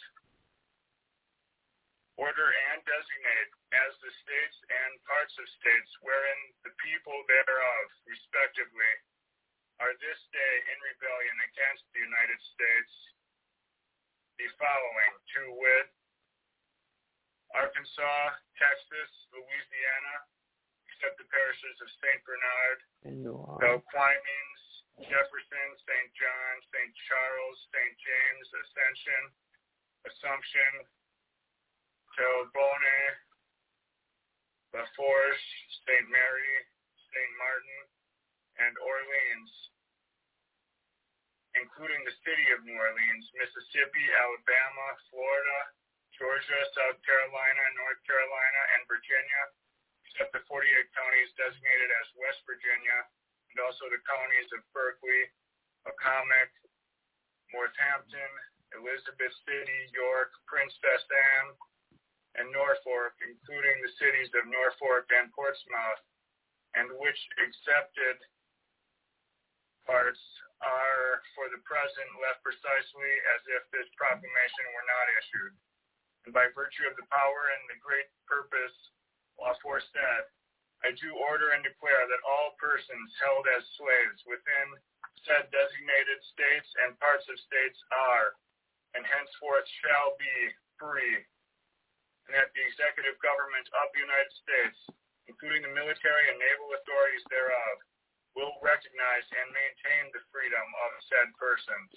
order and designate as the states and parts of states wherein the people thereof, respectively, are this day in rebellion against the United States, the following, to wit, Arkansas, Texas, Louisiana, except the parishes of St. Bernard, Belquimines, Jefferson, St. John, St. Charles, St. James, Assumption, Terrebonne, La Forge, St. Mary, St. Martin, and Orleans, including the city of New Orleans, Mississippi, Alabama, Florida, Georgia, South Carolina, North Carolina, and Virginia, except the 48 counties designated as West Virginia, and also the counties of Berkeley, Accomack, Northampton, Elizabeth City, York, Princess Anne, and Norfolk, including the cities of Norfolk and Portsmouth, and which accepted parts are, for the present, left precisely as if this proclamation were not issued. And by virtue of the power and the great purpose aforesaid, I do order and declare that all persons held as slaves within said designated states and parts of states are, and henceforth shall be, free, and that the executive government of the United States, including the military and naval authorities thereof, will recognize and maintain the freedom of said persons.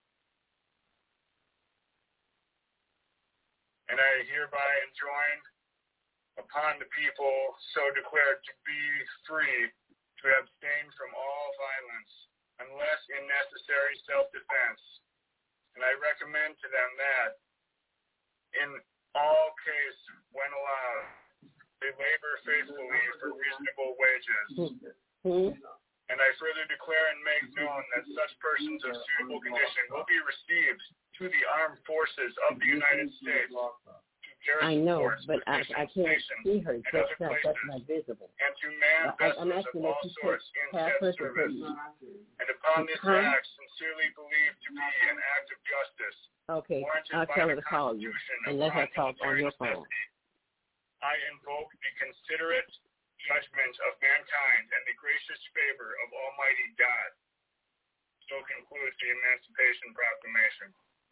And I hereby enjoin upon the people so declared to be free to abstain from all violence, unless in necessary self-defense. And I recommend to them that, in all case when allowed, they labor faithfully for reasonable wages. And I further declare and make known that such persons of suitable condition will be received to the armed forces of the United States, to garrison forts, but I can't see her. That's not visible. And to man vessels of all sorts in said service. And upon this act, sincerely believed to be an act of justice, okay, I'll tell her to call you and let her talk on your phone. I invoke the considerate judgment of mankind and the gracious favor of Almighty God. So concludes the Emancipation Proclamation.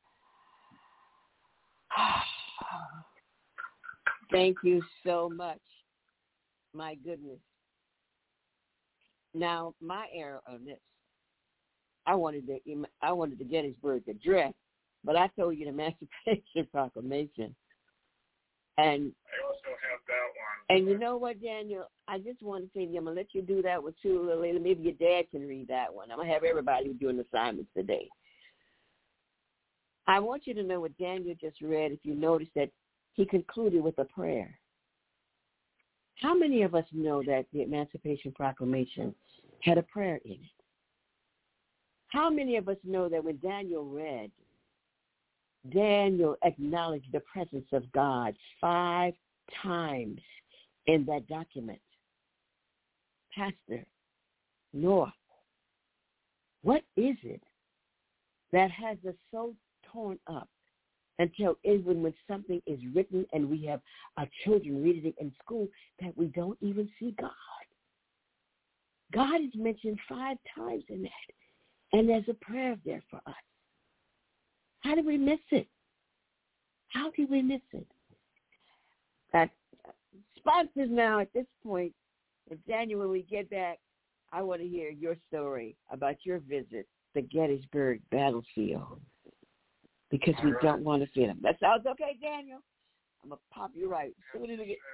Thank you so much. My goodness. Now, my error on this, I wanted the Gettysburg Address, but I told you the Emancipation Proclamation. And I also have that one. And you know what, Daniel? I just want to say to you, I'm going to let you do that one too a little later. Maybe your dad can read that one. I'm going to have everybody doing assignments today. I want you to know what Daniel just read, if you notice that he concluded with a prayer. How many of us know that the Emancipation Proclamation had a prayer in it? How many of us know that when Daniel read, Daniel acknowledged the presence of God 5 times in that document? Pastor North, what is it that has us so torn up until even when something is written and we have our children reading it in school that we don't even see God? God is mentioned 5 times in that, and there's a prayer there for us. How did we miss it? How did we miss it? That sponsors now at this point. If Daniel, when we get back, I want to hear your story about your visit to Gettysburg battlefield, because we don't want to feel them. That sounds okay, Daniel. I'm going to pop you right. And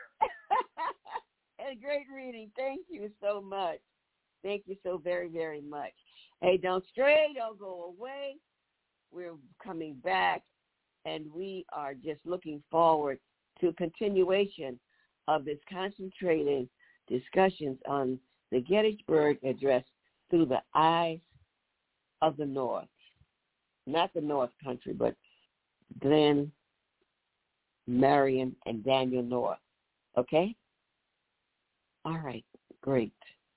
a great reading. Thank you so much. Thank you so very, very much. Hey, don't stray. Don't go away. We're coming back, and we are just looking forward to continuation of this concentrated discussions on the Gettysburg Address through the eyes of the North. Not the North Country, but Glenn, Marion, and Daniel North. Okay? All right. Great.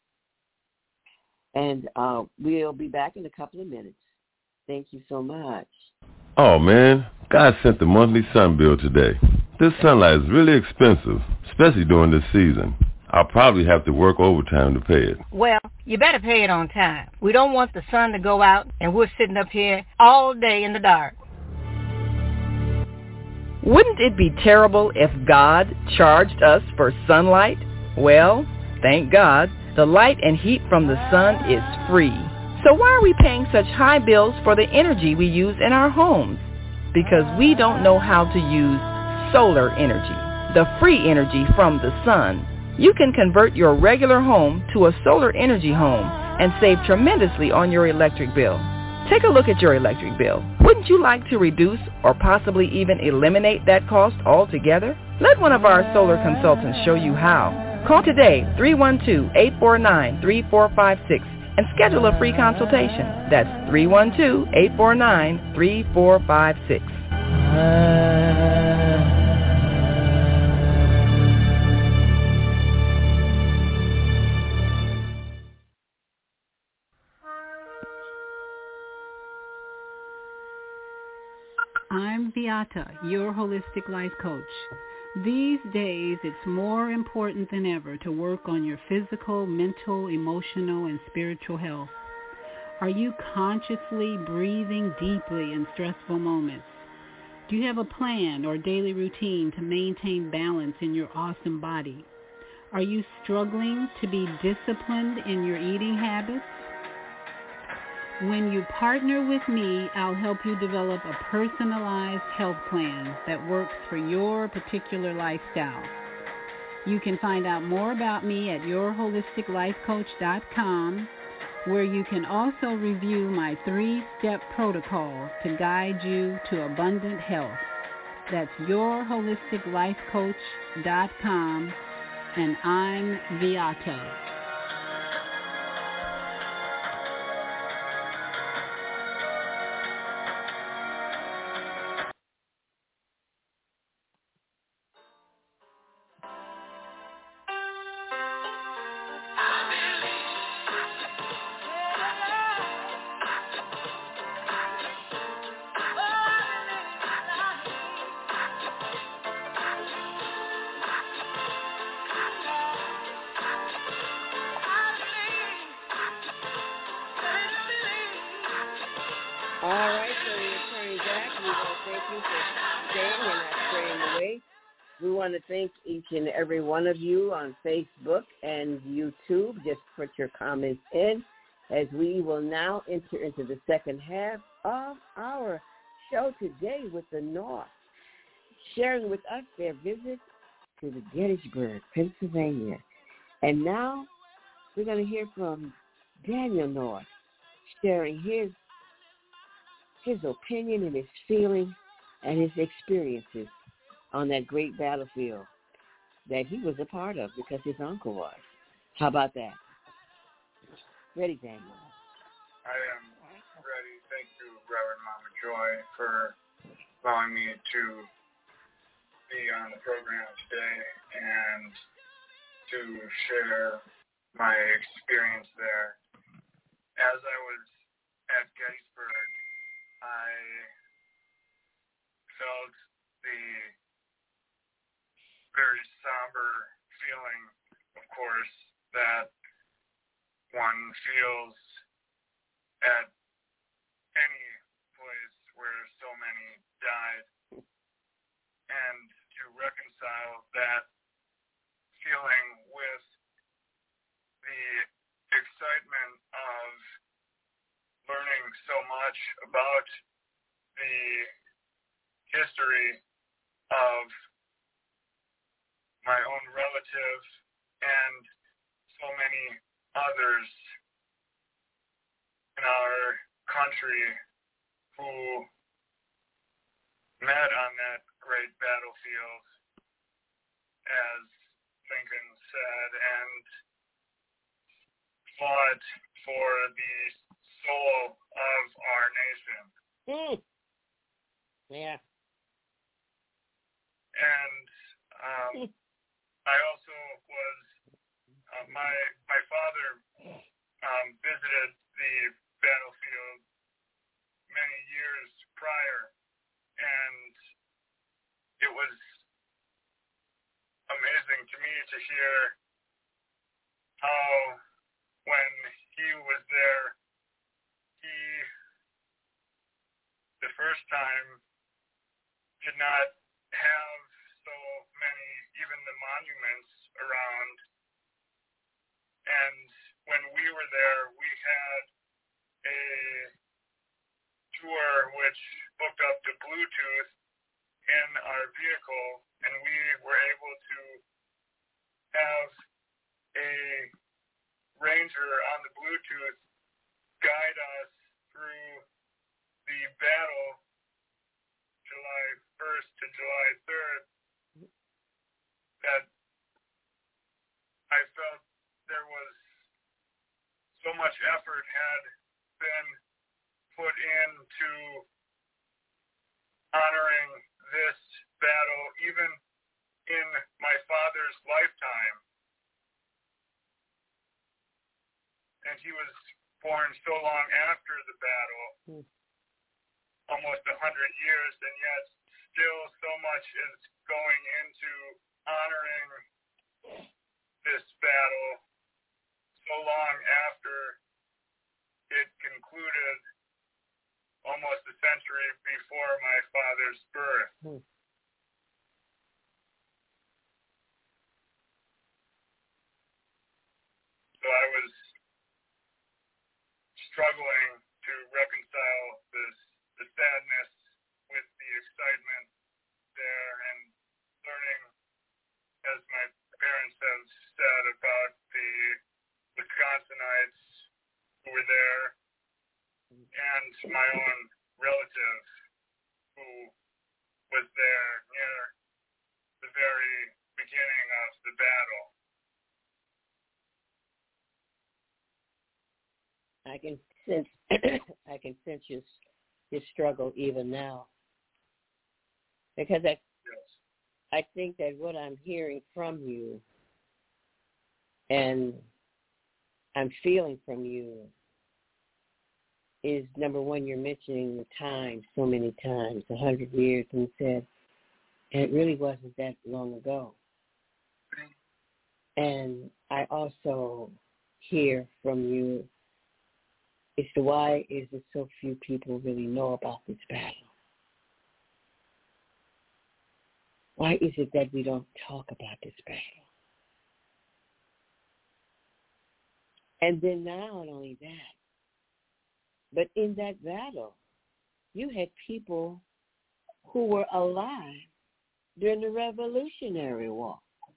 And we'll be back in a couple of minutes. Thank you so much. Oh, man. God sent the monthly sun bill today. This sunlight is really expensive, especially during this season. I'll probably have to work overtime to pay it. Well, you better pay it on time. We don't want the sun to go out and we're sitting up here all day in the dark. Wouldn't it be terrible if God charged us for sunlight? Well, thank God, the light and heat from the sun is free. So why are we paying such high bills for the energy we use in our homes? Because we don't know how to use solar energy, the free energy from the sun. You can convert your regular home to a solar energy home and save tremendously on your electric bill. Take a look at your electric bill. Wouldn't you like to reduce or possibly even eliminate that cost altogether? Let one of our solar consultants show you how. Call today, 312-849-3456, and schedule a free consultation. That's 312-849-3456. I'm Beata, your holistic life coach. These days, it's more important than ever to work on your physical, mental, emotional, and spiritual health. Are you consciously breathing deeply in stressful moments? Do you have a plan or daily routine to maintain balance in your awesome body? Are you struggling to be disciplined in your eating habits? When you partner with me, I'll help you develop a personalized health plan that works for your particular lifestyle. You can find out more about me at yourholisticlifecoach.com, where you can also review my 3-step protocol to guide you to abundant health. That's yourholisticlifecoach.com, and I'm Beata. Thank each and every one of you on Facebook and YouTube. Just put your comments in as we will now enter into the second half of our show today with the North, sharing with us their visit to the Gettysburg, Pennsylvania. And now we're going to hear from Daniel North, sharing his opinion and his feelings and his experiences on that great battlefield that he was a part of because his uncle was. How about that? Ready, Daniel? I am ready. Thank you, Reverend Mama Joy, for allowing me to be on the program today and to share my experience there. As I was at Gettysburg, I felt the very somber feeling, of course, that one feels at any place where so many died. And to reconcile that feeling with the excitement of learning so much about the history of my own relative and so many others in our country who met on that great battlefield, as Lincoln said, and fought for the soul of our nation. Yeah. And I also was, my father visited the battlefield many years prior, and it was amazing to me to hear how when he was there, he, the first time, did not have so many, even the monuments around. And when we were there, we had a tour which hooked up to Bluetooth in our vehicle, and we were able to have a ranger on the Bluetooth guide us through the battle, July 1st to July 3rd, that I felt there was so much effort had been put into honoring this battle, even in my father's lifetime. And he was born so long after the battle. almost 100 years, and yet still so much is going into honoring this battle so long after it concluded almost a century before my father's birth. So I was struggling to reconcile the sadness with the excitement there, and learning, as my parents have said, about the Wisconsinites who were there, and my own relative who was there near the very beginning of the battle. I can sense your struggle even now, because I think that what I'm hearing from you and I'm feeling from you is, number one, you're mentioning the time so many times, 100 years, and you said, and it really wasn't that long ago. And I also hear from you as to why is it so few people really know about this battle? Why is it that we don't talk about this battle? And then not only that, but in that battle, you had people who were alive during the Revolutionary War.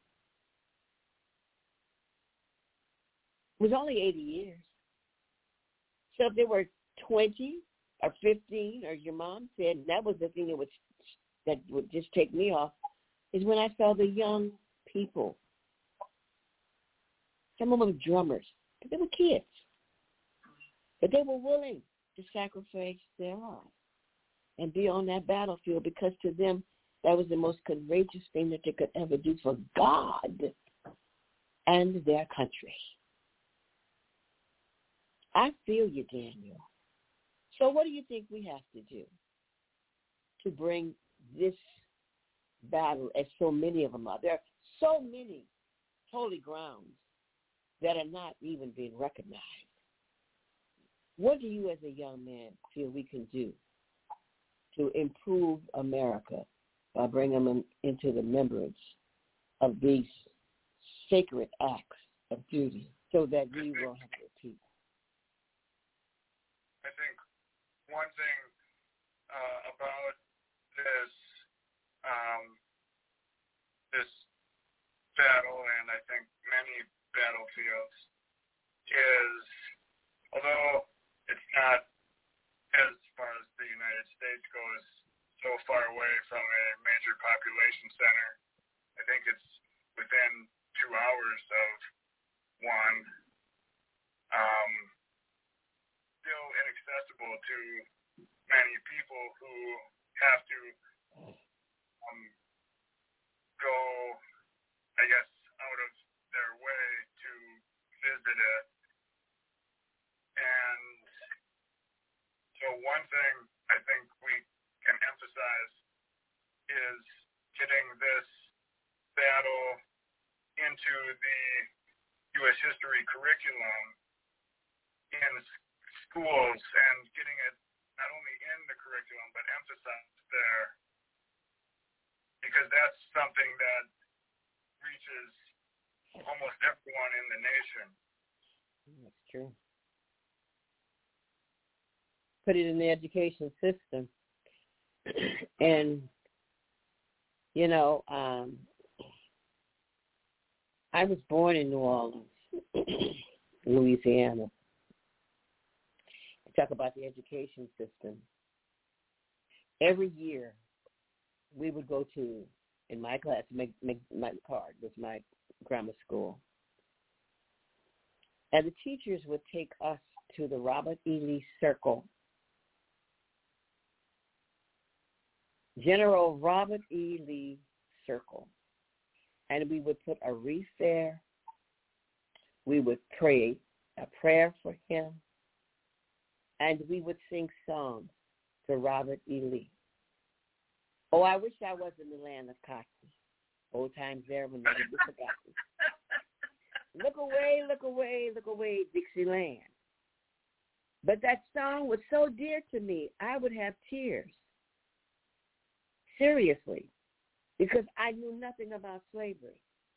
It was only 80 years. So if there were 20 or 15, or your mom said, that was the thing that would just take me off, is when I saw the young people. Some of them drummers, but they were kids. But they were willing to sacrifice their lives and be on that battlefield, because to them, that was the most courageous thing that they could ever do for God and their country. I feel you, Daniel. So what do you think we have to do to bring this battle, as so many of them are? There are so many holy grounds that are not even being recognized. What do you as a young man feel we can do to improve America by bringing them into the remembrance of these sacred acts of duty so that we will have to repeat? I think one thing about this battle, and I think many battlefields, is although it's not, as far as the United States goes, so far away from a major population center, I think it's within 2 hours of one, still inaccessible to many people who have to go, I guess, out of their way to visit it. And so one thing I think we can emphasize is getting this battle into the U.S. history curriculum in schools, and getting it not only in the curriculum but emphasized there, because that's something that reaches almost everyone in the nation. That's true. Put it in the education system. And, you know, I was born in New Orleans, Louisiana. Talk about the education system. Every year, we would go to, in my class, McCard was my grammar school, and the teachers would take us to the Robert E. Lee Circle. General Robert E. Lee Circle. And we would put a wreath there. We would pray a prayer for him. And we would sing songs to for Robert E. Lee. Oh, I wish I was in the land of cotton. Old times there when never be forgotten. Look away, look away, look away, Dixieland. But that song was so dear to me, I would have tears. Seriously. Because I knew nothing about slavery.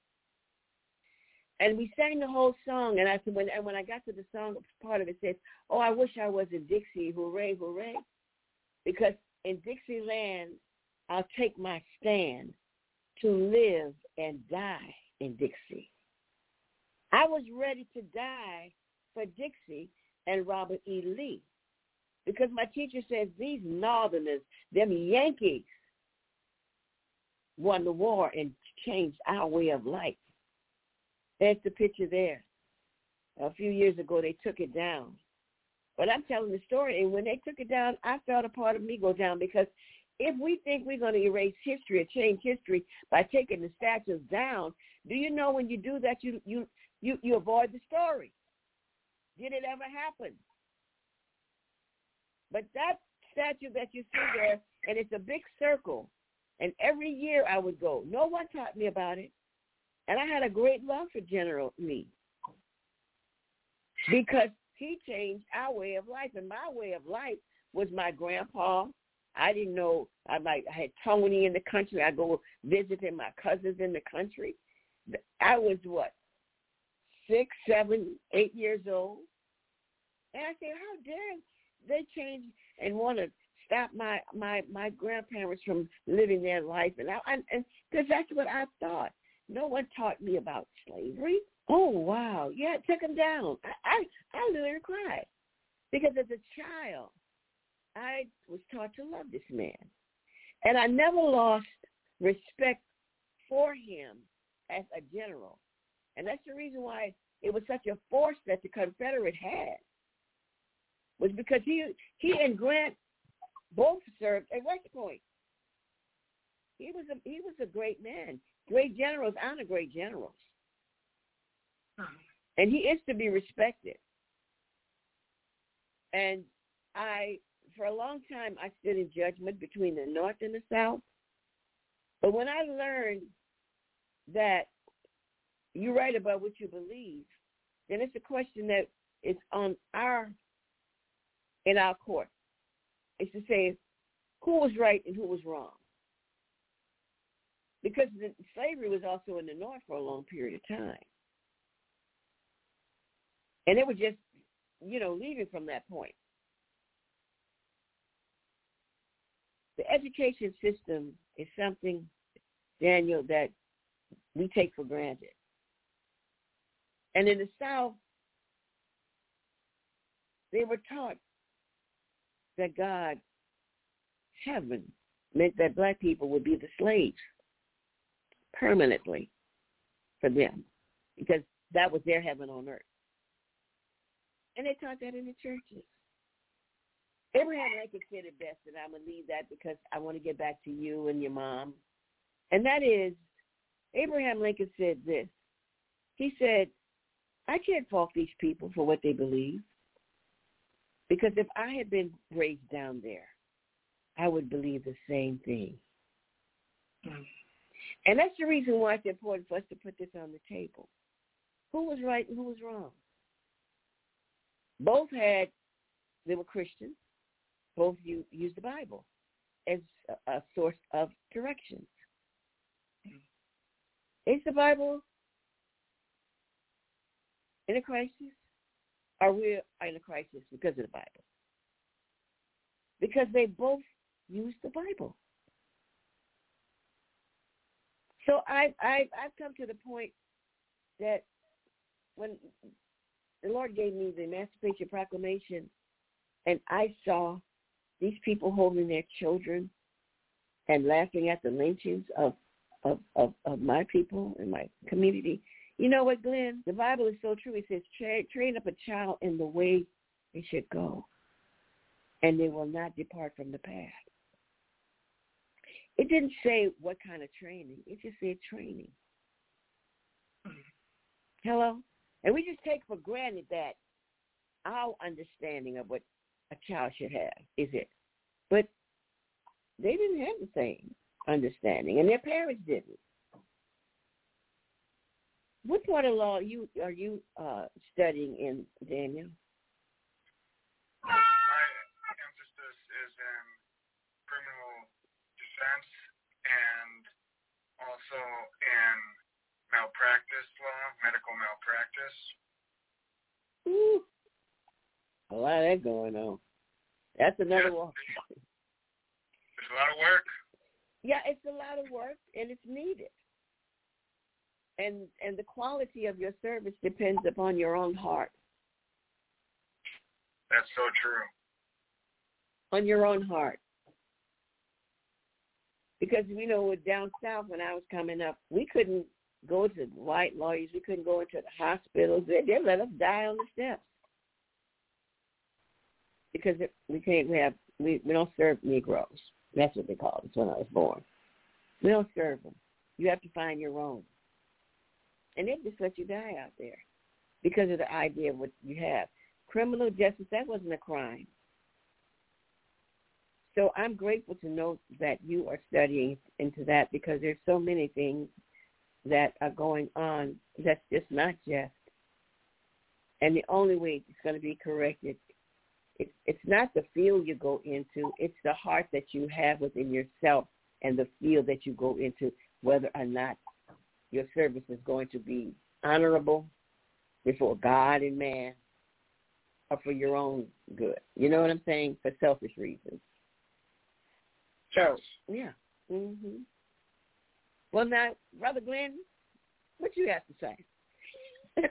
And we sang the whole song, and I said, when I got to the song, part of it says, oh, I wish I was in Dixie, hooray, hooray. Because in Dixieland, I'll take my stand to live and die in Dixie. I was ready to die for Dixie and Robert E. Lee because my teacher says these Northerners, them Yankees, won the war and changed our way of life. There's the picture there. A few years ago, they took it down. But I'm telling the story, and when they took it down, I felt a part of me go down because if we think we're going to erase history or change history by taking the statues down, do you know when you do that, you avoid the story? Did it ever happen? But that statue that you see there, and it's a big circle, and every year I would go. No one taught me about it. And I had a great love for General Lee because he changed our way of life. And my way of life was my grandpa. I didn't know. I had Tony in the country. I go visiting my cousins in the country. I was, 6, 7, 8 years old. And I said, how dare they change and want to stop my grandparents from living their life? And because that's what I thought. No one taught me about slavery. Oh, wow. Yeah, it took them down. I literally cried because as a child, I was taught to love this man. And I never lost respect for him as a general. And that's the reason why it was such a force that the Confederate had, was because he and Grant both served at West Point. He was a great man. Great generals honor great generals. And he is to be respected. And for a long time, I stood in judgment between the North and the South. But when I learned that you write about what you believe, then it's a question that is in our court. It's to say who was right and who was wrong. Because slavery was also in the North for a long period of time. And they were just, leaving from that point. The education system is something, Daniel, that we take for granted. And in the South, they were taught that God, heaven, meant that black people would be the slaves permanently for them because that was their heaven on earth. And they taught that in the churches. Abraham Lincoln said it best, and I'm going to leave that because I want to get back to you and your mom. And that is, Abraham Lincoln said this. He said, I can't fault these people for what they believe because if I had been raised down there, I would believe the same thing. And that's the reason why it's important for us to put this on the table. Who was right and who was wrong? Both they were Christians. Both used the Bible as a source of directions. Is the Bible in a crisis? Are we in a crisis because of the Bible? Because they both used the Bible. So I've come to the point that when the Lord gave me the Emancipation Proclamation and I saw these people holding their children and laughing at the lynchings of my people and my community. You know what, Glenn? The Bible is so true. It says, train up a child in the way they should go, and they will not depart from the path. It didn't say what kind of training. It just said training. Hello? And we just take for granted that our understanding of what a child should have is it. But they didn't have the same understanding, and their parents didn't. What part of law are you studying in, Daniel? My emphasis is in criminal defense and also in malpractice law, medical malpractice. Ooh, a lot of that going on. That's another one. There's a lot of work. Yeah, it's a lot of work, and it's needed. And the quality of your service depends upon your own heart. That's so true. On your own heart. Because, down south when I was coming up, we couldn't go to white lawyers. We couldn't go into the hospitals. They let us die on the steps. Because we don't serve Negroes. That's what they called us when I was born. We don't serve them. You have to find your own. And they just let you die out there because of the idea of what you have. Criminal justice, that wasn't a crime. So I'm grateful to know that you are studying into that because there's so many things that are going on that's just not just. And the only way it's going to be corrected, it's not the field you go into, it's the heart that you have within yourself and the field that you go into, whether or not your service is going to be honorable before God and man or for your own good. You know what I'm saying? For selfish reasons. So, yeah. Mm-hmm. Well, now, Brother Glenn, what you have to say? Can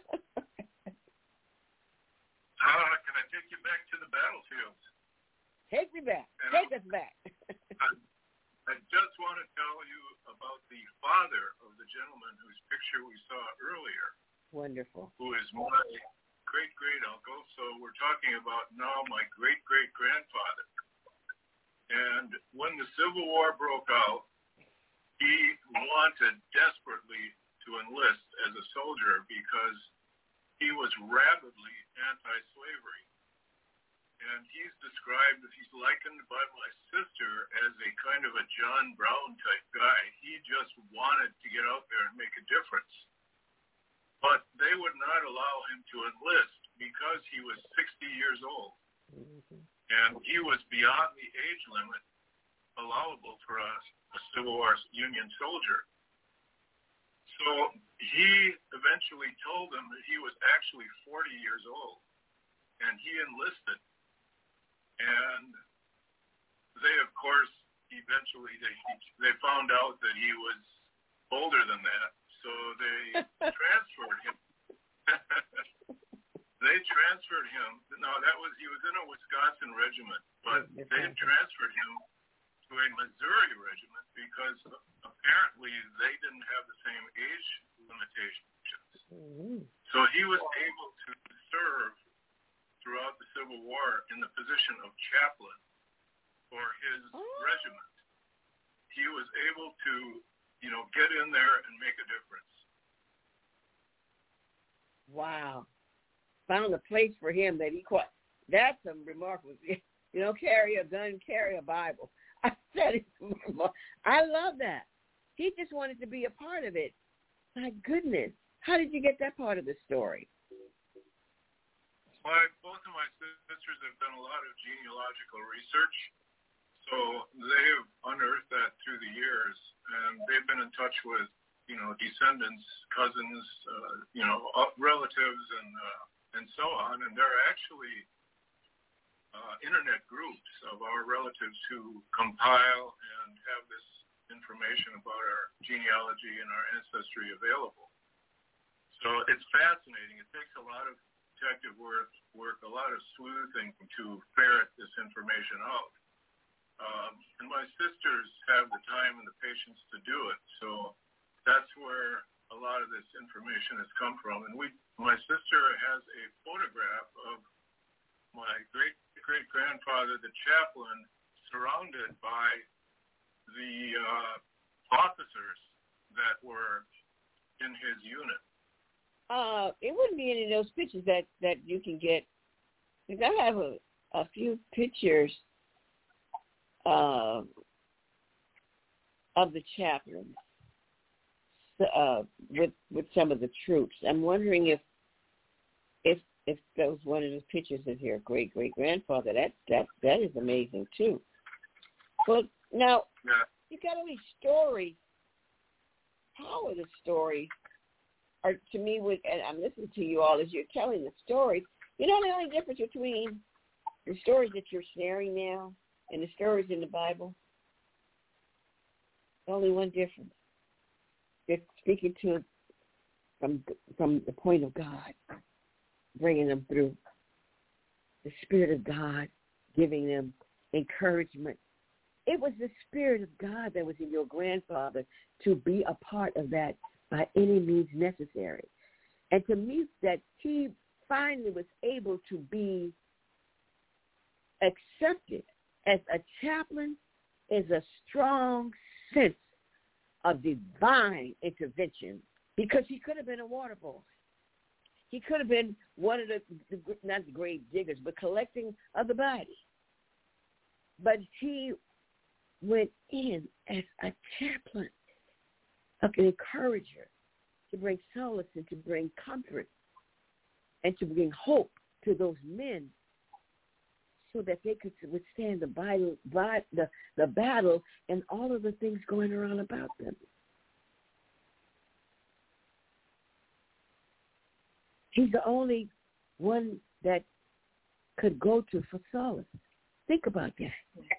I take you back to the battlefield? Take me back. Take us back. I just want to tell you about the father of the gentleman whose picture we saw earlier. Wonderful. Who is my great-great-uncle. So we're talking about now my great-great-grandfather. And when the Civil War broke out, he wanted desperately to enlist as a soldier because he was rabidly anti-slavery. And he's likened by my sister as a kind of a John Brown type guy. He just wanted to get out there and make a difference. But they would not allow him to enlist because he was 60 years old. Mm-hmm. And he was beyond the age limit allowable for a Civil War Union soldier. So he eventually told them that he was actually 40 years old, and he enlisted. And they, of course, eventually they found out that he was older than that, so they transferred him. They transferred him. No, he was in a Wisconsin regiment, but they transferred him to a Missouri regiment because apparently they didn't have the same age limitations. Mm-hmm. So he was able to serve throughout the Civil War in the position of chaplain for his regiment. He was able to, get in there and make a difference. Wow. Found a place for him that he quite. That's some remarkable. Carry a gun, carry a Bible. I said it. I love that. He just wanted to be a part of it. My goodness. How did you get that part of the story? Well, both of my sisters have done a lot of genealogical research, so they've unearthed that through the years, and they've been in touch with, descendants, cousins, relatives, and so on, and there are actually internet groups of our relatives who compile and have this information about our genealogy and our ancestry available. So it's fascinating. It takes a lot of detective work, a lot of sleuthing to ferret this information out. And my sisters have the time and the patience to do it. So that's where a lot of this information has come from. And my sister has a photograph of my great-great-grandfather, the chaplain, surrounded by the officers that were in his unit. It wouldn't be any of those pictures that you can get. Because I have a few pictures of the chaplains with some of the troops. I'm wondering if that was one of the pictures of your great grandfather. That is amazing too. Well, now you got all these stories. How are the stories? Or to me, and I'm listening to you all as you're telling the stories. You know the only difference between the stories that you're sharing now and the stories in the Bible? Only one difference. They're speaking to from the point of God, bringing them through. The Spirit of God giving them encouragement. It was the Spirit of God that was in your grandfather to be a part of that by any means necessary. And to me, that he finally was able to be accepted as a chaplain is a strong sense of divine intervention, because he could have been a water boy. He could have been one of the not the grave diggers, but collecting of the body. But he went in as a chaplain, an encourager, to bring solace and to bring comfort and to bring hope to those men so that they could withstand the battle and all of the things going around about them. He's the only one that could go to for solace. Think about that.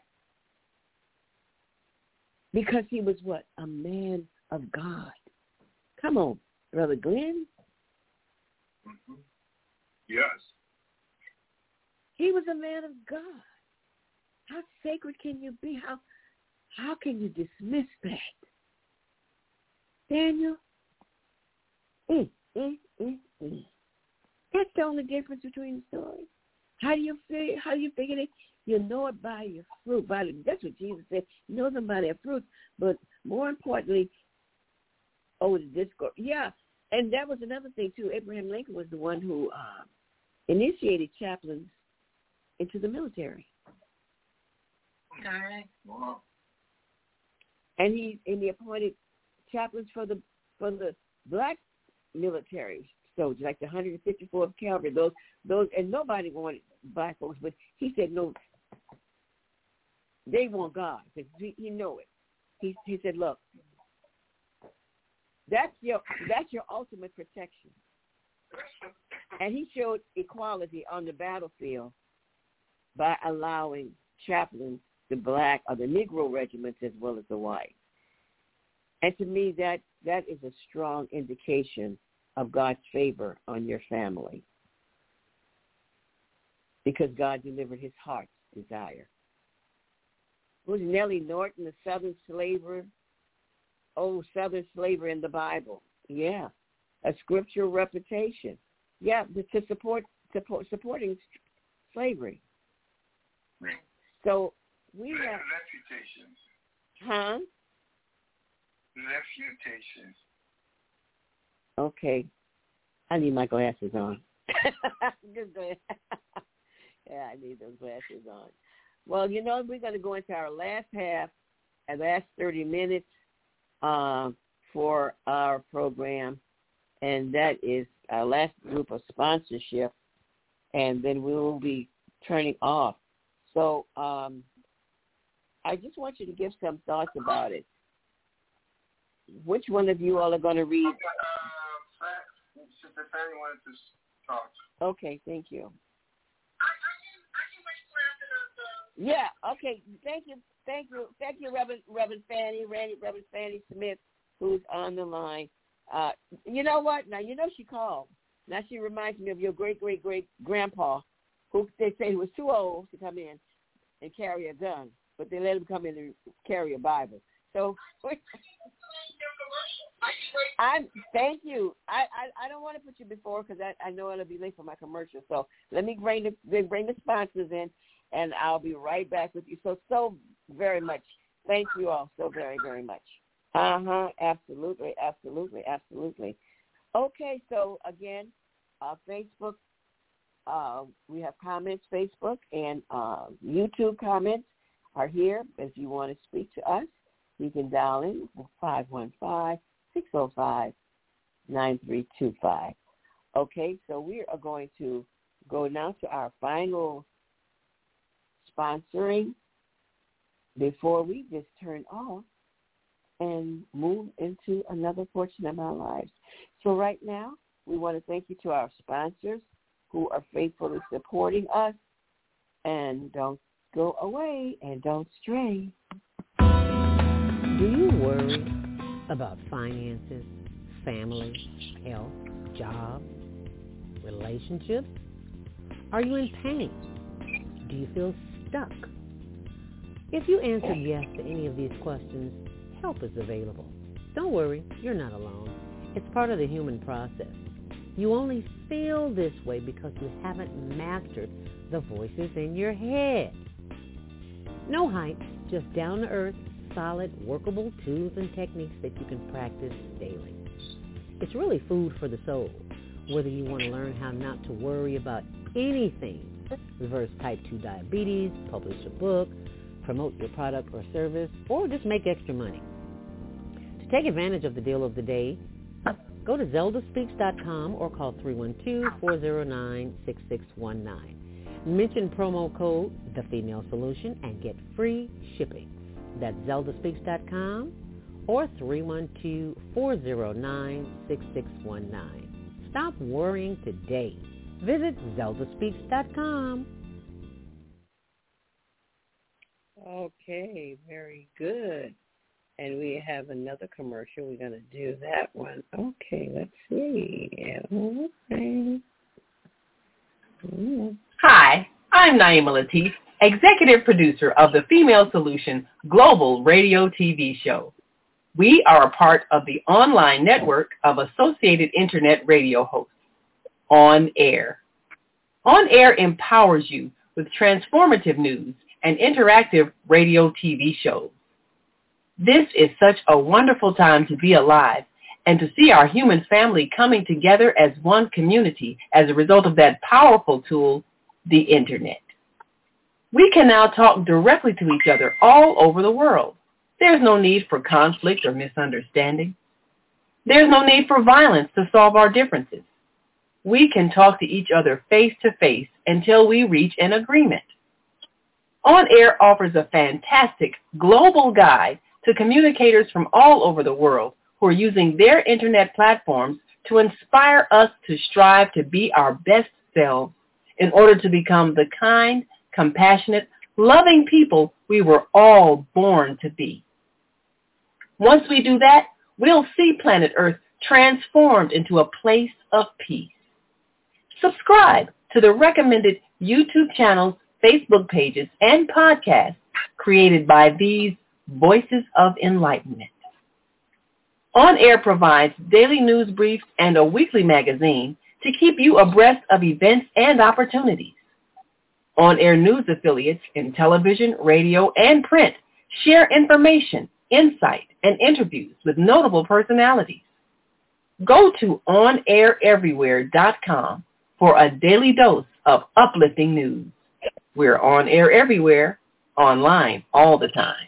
Because he was what? A man of God. Come on, Brother Glenn. Mm-hmm. Yes. He was a man of God. How sacred can you be? How can you dismiss that? Daniel? That's the only difference between the stories. How do you figure it? You know it by your fruit. That's what Jesus said. You know them by their fruits. But more importantly, the discourse. Yeah, and that was another thing, too. Abraham Lincoln was the one who initiated chaplains into the military. All right. Wow. And he appointed chaplains for the black military soldiers, like the 154th Cavalry. Those, and nobody wanted black folks, but he said no. They want God, because he know it. He said, look, that's your ultimate protection. And he showed equality on the battlefield by allowing chaplains, the black or the Negro regiments as well as the white. And to me, that is a strong indication of God's favor on your family, because God delivered his heart's desire. Who's Nellie Norton, the Southern slaver? Oh, Southern slaver in the Bible. Yeah, a scriptural reputation. Yeah, to supporting slavery. Right. So we have reputation. Huh? Refutation. Okay. I need my glasses on. Yeah, I need those glasses on. Well, we're going to go into our last half, our last 30 minutes for our program, and that is our last group of sponsorship, and then we will be turning off. So I just want you to give some thoughts about it. Which one of you all are going to read? Sister Fanny wanted to talk. Okay, thank you. Yeah, okay. Thank you, Reverend Fanny Smith, who's on the line. You know what? Now, she called. Now she reminds me of your great-great-great-grandpa, who they say he was too old to come in and carry a gun, but they let him come in and carry a Bible. So, thank you. I don't want to put you before, because I know it'll be late for my commercial. So let me bring the sponsors in, and I'll be right back with you. So very much. Thank you all so very, very much. Absolutely. Okay, so again, Facebook, we have comments, Facebook, and YouTube comments. are here. If you want to speak to us, you can dial in 515-605-9325. Okay, so we are going to go now to our final sponsoring before we just turn off and move into another portion of our lives. So right now, we want to thank you to our sponsors who are faithfully supporting us. And don't go away and don't stray. Do you worry about finances, family, health, job, relationships? Are you in pain? Do you feel stuck? If you answered yes to any of these questions, help is available. Don't worry, you're not alone. It's part of the human process. You only feel this way because you haven't mastered the voices in your head. No hype, just down-to-earth, solid, workable tools and techniques that you can practice daily. It's really food for the soul, whether you want to learn how not to worry about anything, reverse type 2 diabetes, publish a book, promote your product or service, or just make extra money. To take advantage of the deal of the day, go to zeldaspeaks.com or call 312-409-6619. Mention promo code The Female Solution and get free shipping. That's zeldaspeaks.com or 312-409-6619. Stop worrying today. Visit zeldaspeaks.com. Okay, very good. And we have another commercial. We're going to do that one. Okay, let's see. Okay. Hi, I'm Naima Latif, executive producer of the Female Solution Global Radio TV show. We are a part of the online network of Associated Internet radio hosts, On Air. On Air empowers you with transformative news and interactive radio TV shows. This is such a wonderful time to be alive and to see our human family coming together as one community as a result of that powerful tool, the Internet. We can now talk directly to each other all over the world. There's no need for conflict or misunderstanding. There's no need for violence to solve our differences. We can talk to each other face to face until we reach an agreement. On Air offers a fantastic global guide to communicators from all over the world who are using their internet platforms to inspire us to strive to be our best selves in order to become the kind, compassionate, loving people we were all born to be. Once we do that, we'll see planet Earth transformed into a place of peace. Subscribe to the recommended YouTube channels, Facebook pages, and podcasts created by these Voices of Enlightenment. On Air provides daily news briefs and a weekly magazine to keep you abreast of events and opportunities. On Air news affiliates in television, radio, and print share information, insight, and interviews with notable personalities. Go to onaireverywhere.com for a daily dose of uplifting news. We're on air everywhere, online all the time.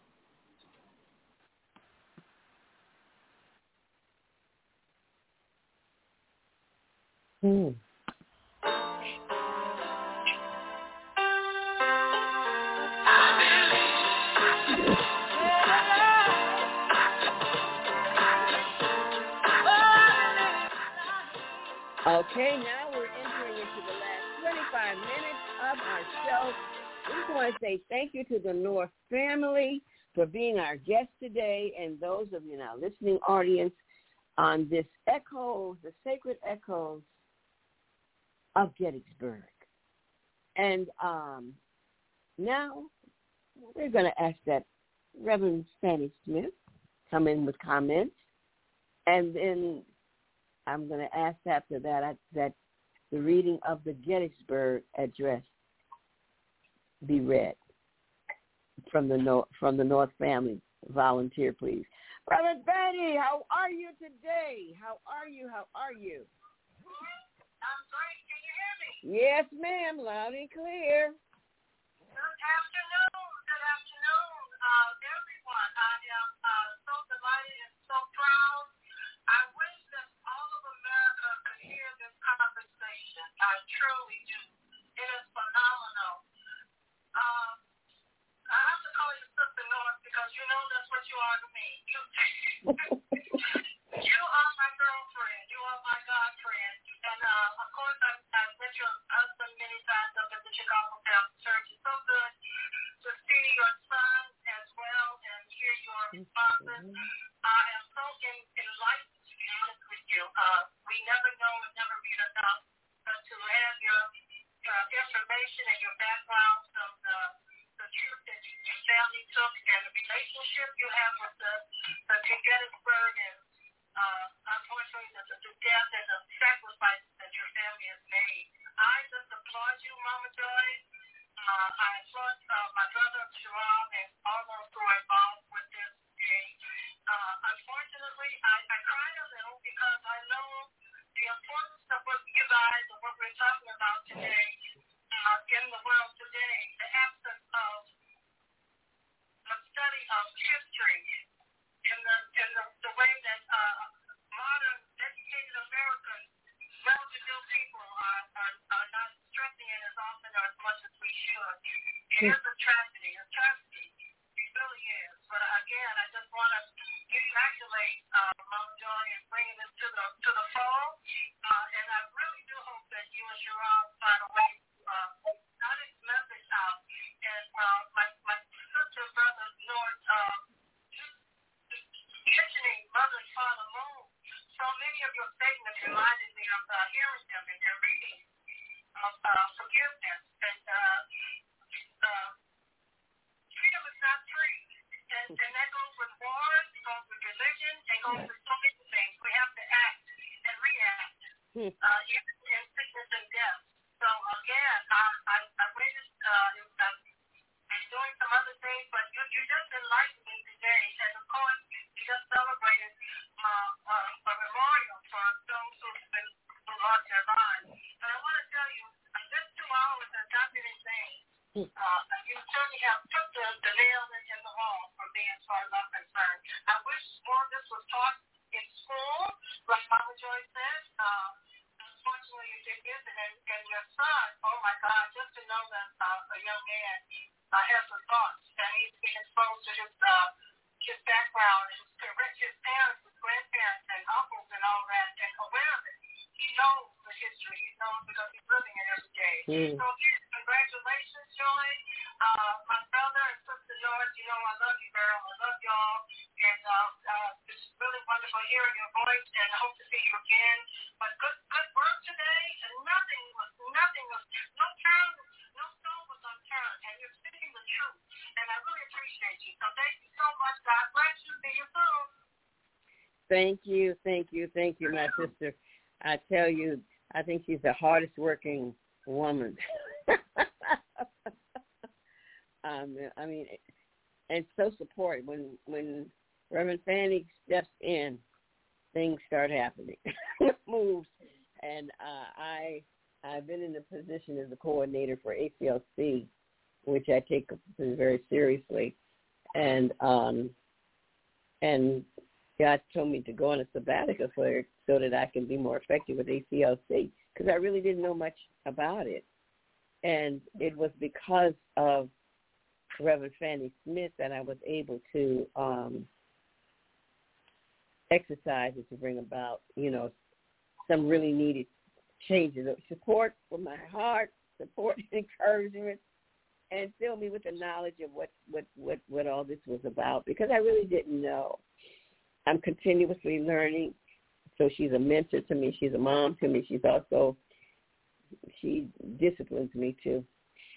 Okay, now we're entering into the last 25 minutes of our show. We just want to say thank you to the North family for being our guest today, and those of you in our listening audience on this echoes, the sacred echoes of Gettysburg. And now we're going to ask that Reverend Fannie Smith come in with comments, and then I'm going to ask after that that the reading of the Gettysburg Address be read from the North family. Volunteer, please. Reverend Fannie, how are you today? How are you? I'm great. Can you hear me? Yes, ma'am. Loud and clear. Good afternoon. about today in the world today, the absence of a study of history in the way that modern educated Americans, well-to-do people are not stressing it as often or as much as we should. It is a tragedy. It really is. But again, I just want to congratulate Mama Joy in bringing this to the fold. And I really do hope that you and Sharon find a way to not its message out. And my sister, brother, Lord, mentioning Mother and Father Moon, so many of your statements reminded me of hearing them in their reading of forgiveness. And freedom is not free. And that goes with wars, it goes with religion, it goes with so many things. We have to act and react, even in sickness and death. So again, I waited, I'm doing some other things, but you just enlightened me today. And of course, you just celebrated a memorial for those who lost their lives. And I want to tell you, this 2 hours has not been in vain. You certainly have put the nail in the wall for me as far as I'm concerned. I wish more of this was taught in school, like Mama Joy said. Unfortunately, it isn't. And your son, oh my God, just to know that a young man has the thoughts that he's being exposed to his background, his parents, his grandparents, and uncles and all that, and aware of it. He knows the history. He knows because he's living it every day. So again, congratulations, Joy. My brother and sister George, I love you, girl. I love y'all. And it's really wonderful hearing your voice, and I hope to see you again. But good work today, and nothing was, no stone was unturned, and you're speaking the truth. And I really appreciate you. So thank you so much. God bless you. See you soon. Thank you, my sister. I tell you, I think she's the hardest working woman. I mean, and so supportive. When Reverend Fanny steps in, things start happening, moves. And I've been in the position as a coordinator for ACLC, which I take very seriously. And God told me to go on a sabbatical so that I can be more effective with ACLC, because I really didn't know much about it. And it was because of Reverend Fanny Smith that I was able to exercise it to bring about, some really needed changes of support for my heart, support and encouragement, and fill me with the knowledge of what all this was about, because I really didn't know. I'm continuously learning. So she's a mentor to me. She's a mom to me. She disciplines me too. So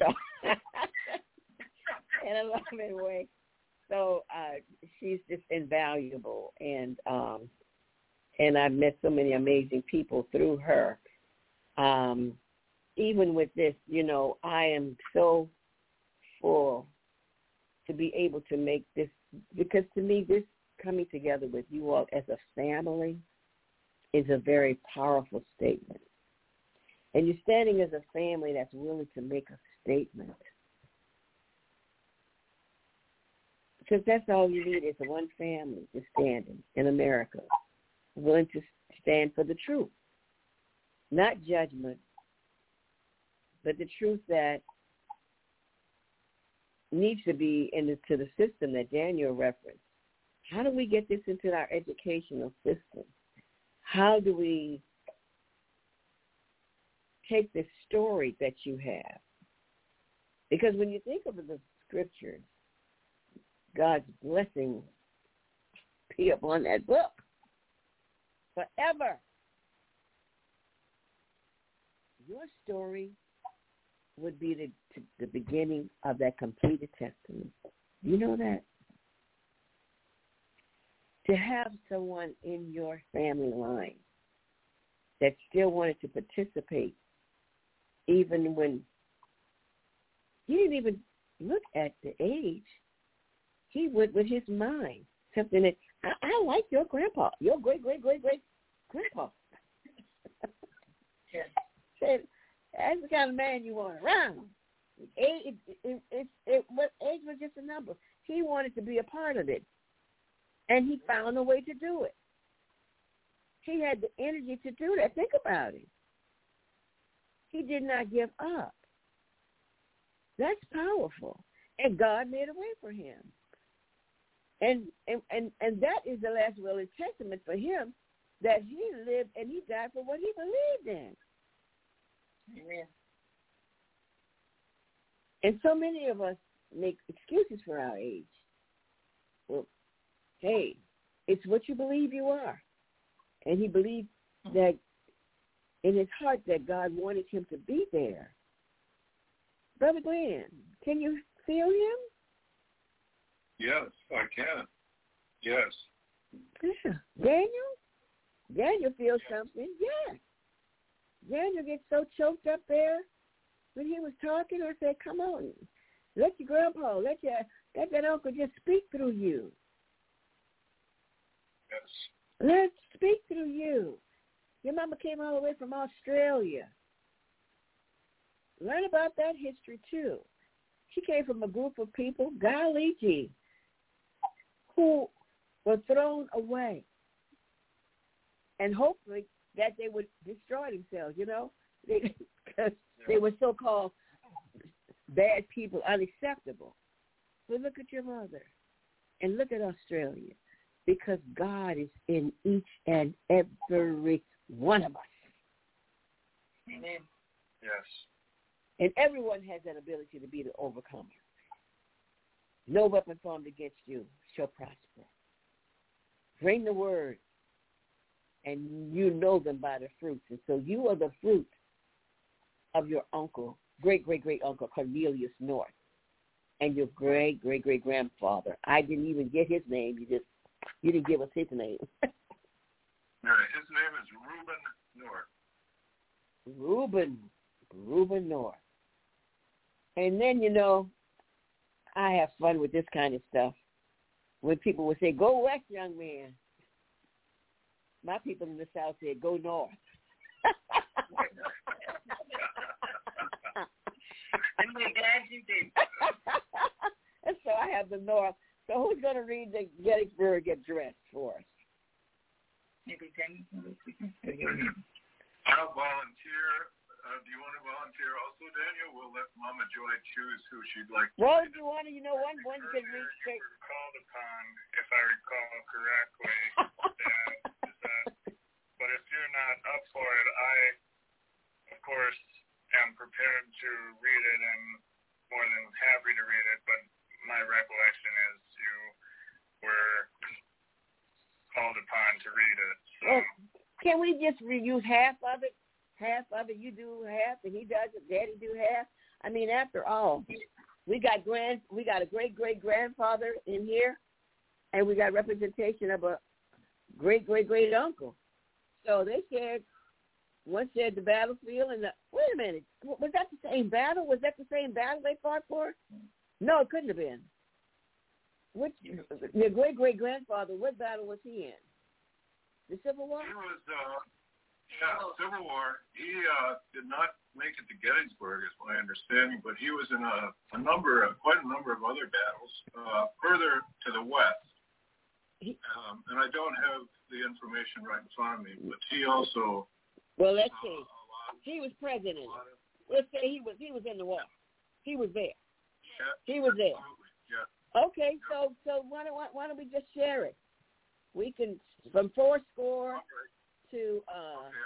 in a loving way. So she's just invaluable, and I've met so many amazing people through her. Even with this, I am so full to be able to make this, because to me, this coming together with you all as a family is a very powerful statement. And you're standing as a family that's willing to make a statement. Because that's all you need is one family to stand in America, willing to stand for the truth. Not judgment, but the truth that needs to be into the system that Daniel referenced. How do we get this into our educational system? How do we take this story that you have? Because when you think of the scriptures, God's blessing be upon that book forever. Your story would be the beginning of that completed testament. You know that? To have someone in your family line that still wanted to participate, even when he didn't even look at the age, he would with his mind, something that, I like your grandpa, your great-great-great-great grandpa. Said, That's the kind of man you want around. Age was just a number. He wanted to be a part of it, and he found a way to do it. He had the energy to do that. Think about it. He did not give up. That's powerful, and God made a way for him. And that is the last will and testament for him, that he lived and he died for what he believed in. Amen. And so many of us make excuses for our age. Well, hey, it's what you believe you are. And he believed that in his heart that God wanted him to be there. Brother Glenn, can you feel him? Yes, I can. Yes. Yeah. Daniel feels something. Yes. Daniel gets so choked up there when he was talking. I said, come on, let your grandpa, let that uncle just speak through you. Yes. Let's speak through you. Your mama came all the way from Australia. Learn about that history too. She came from a group of people, golly gee, who were thrown away. And hopefully that they would destroy themselves, because they were so-called bad people, unacceptable. But look at your mother and look at Australia, because God is in each and every one of us. Amen. Yes. And everyone has that ability to be the overcomer. No weapon formed against you shall prosper. Bring the word, and you know them by the fruits. And so you are the fruit of your uncle, great-great-great-uncle Cornelius North, and your great-great-great-grandfather. I didn't even get his name. You didn't give us his name. His name is Reuben North. Reuben North. And then, I have fun with this kind of stuff. When people would say, go west, young man. My people in the South said, go north. I'm glad you did. And so I have the north. So who's going to read the Gettysburg Address for us? Maybe Jenny. I'll volunteer. Do you want to volunteer also, Daniel? We'll let Mama Joy choose who she'd like to Well, read. if you want to, one can read straight. You were called upon, if I recall correctly. But if you're not up for it, I, of course, am prepared to read it and more than happy to read it, but my recollection is you were called upon to read it. So. Well, can we just use half of it? Half of it, you do half, and he does it. Daddy do half. I mean, after all, we got a great-great-grandfather in here, and we got representation of a great-great-great-uncle. So they said, one said the battlefield, and wait a minute, was that the same battle? Was that the same battle they fought for? No, it couldn't have been. Your great-great-grandfather, what battle was he in? The Civil War? He was, Civil War. He did not make it to Gettysburg, is my understanding, but he was in quite a number of other battles further to the west. And I don't have the information right in front of me, but he also. Well, let's see. He was president. Let's say he was in the war. He was there. Yeah, he was there. Yeah. Okay, so why don't we just share it? We can from 4 score to. Okay,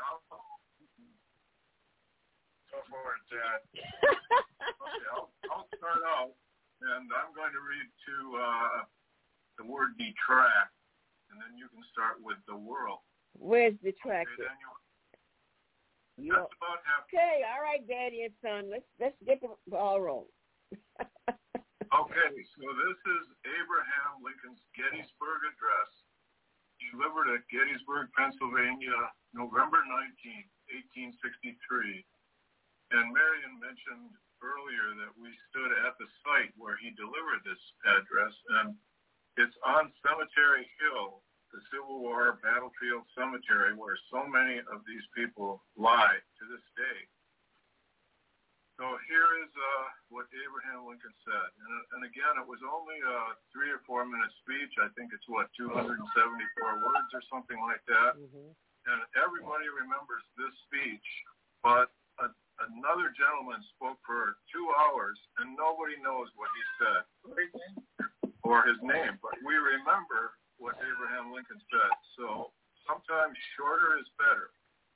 Go for it, Dad. Okay, I'll start out, and I'm going to read to the word detract, and then you can start with the world. Where's detract? Okay, Daniel. That's about half. Okay, all right, Daddy and son. Let's get the ball rolling. Okay, so this is Abraham Lincoln's Gettysburg Address, delivered at Gettysburg, Pennsylvania, November 19, 1863. And Marion mentioned earlier that we stood at the site where he delivered this address, and it's on Cemetery Hill, the Civil War battlefield cemetery where so many of these people lie to this day. what Abraham Lincoln said. And again, it was only a 3 or 4 minute speech. I think it's, 274 words or something like that. Mm-hmm. And everybody remembers this speech. But another gentleman spoke for 2 hours, and nobody knows what he said or his name. But we remember what Abraham Lincoln said. So sometimes shorter is better.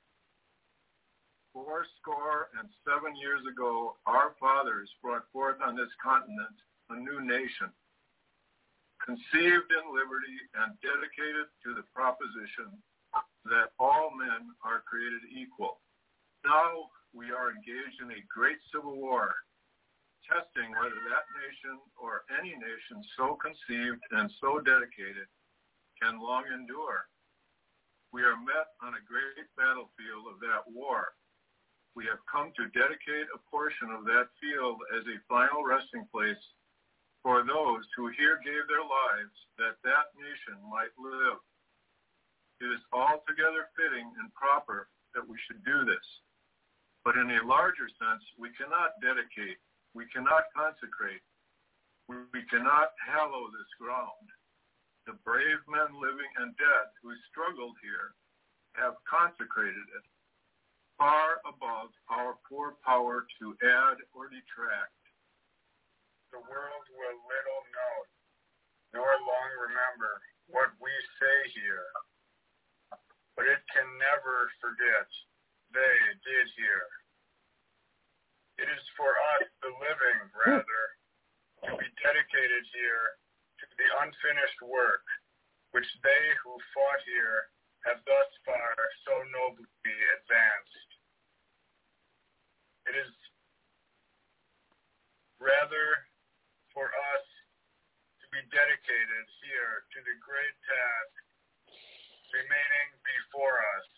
87 years ago, our fathers brought forth on this continent a new nation, conceived in liberty and dedicated to the proposition that all men are created equal. Now we are engaged in a great civil war, testing whether that nation or any nation so conceived and so dedicated can long endure. We are met on a great battlefield of that war. We have come to dedicate a portion of that field as a final resting place for those who here gave their lives that that nation might live. It is altogether fitting and proper that we should do this. But in a larger sense, we cannot dedicate, we cannot consecrate, we cannot hallow this ground. The brave men living and dead who struggled here have consecrated it, far above our poor power to add or detract. The world will little know, nor long remember what we say here, but it can never forget they did here. It is for us, the living, rather, to be dedicated here to the unfinished work which they who fought here have thus far so nobly advanced. It is rather for us to be dedicated here to the great task remaining before us,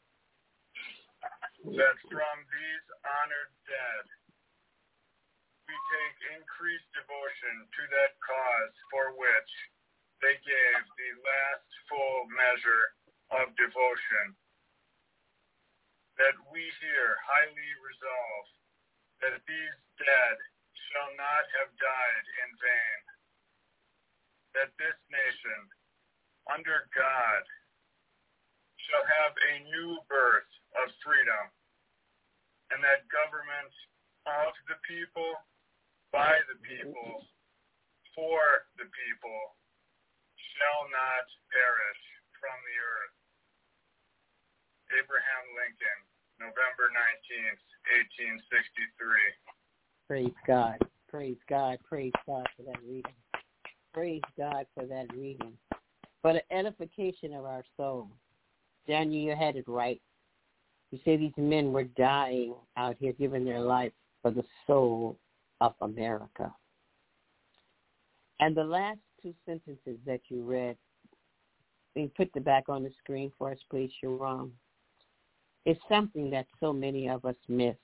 that from these honored dead we take increased devotion to that cause for which they gave the last full measure of devotion, that we here highly resolve that these dead shall not have died in vain, that this nation, under God, shall have a new birth of freedom, and that government of the people, by the people, for the people, shall not perish from the earth. Abraham Lincoln, November 19th, 1863. Praise God. Praise God. Praise God for that reading. Praise God for that reading. For the edification of our soul. Daniel, you had it right. You say these men were dying out here, giving their life for the soul of America. And the last two sentences that you read, can you put the back on the screen for us, please, Sharon? It's something that so many of us miss.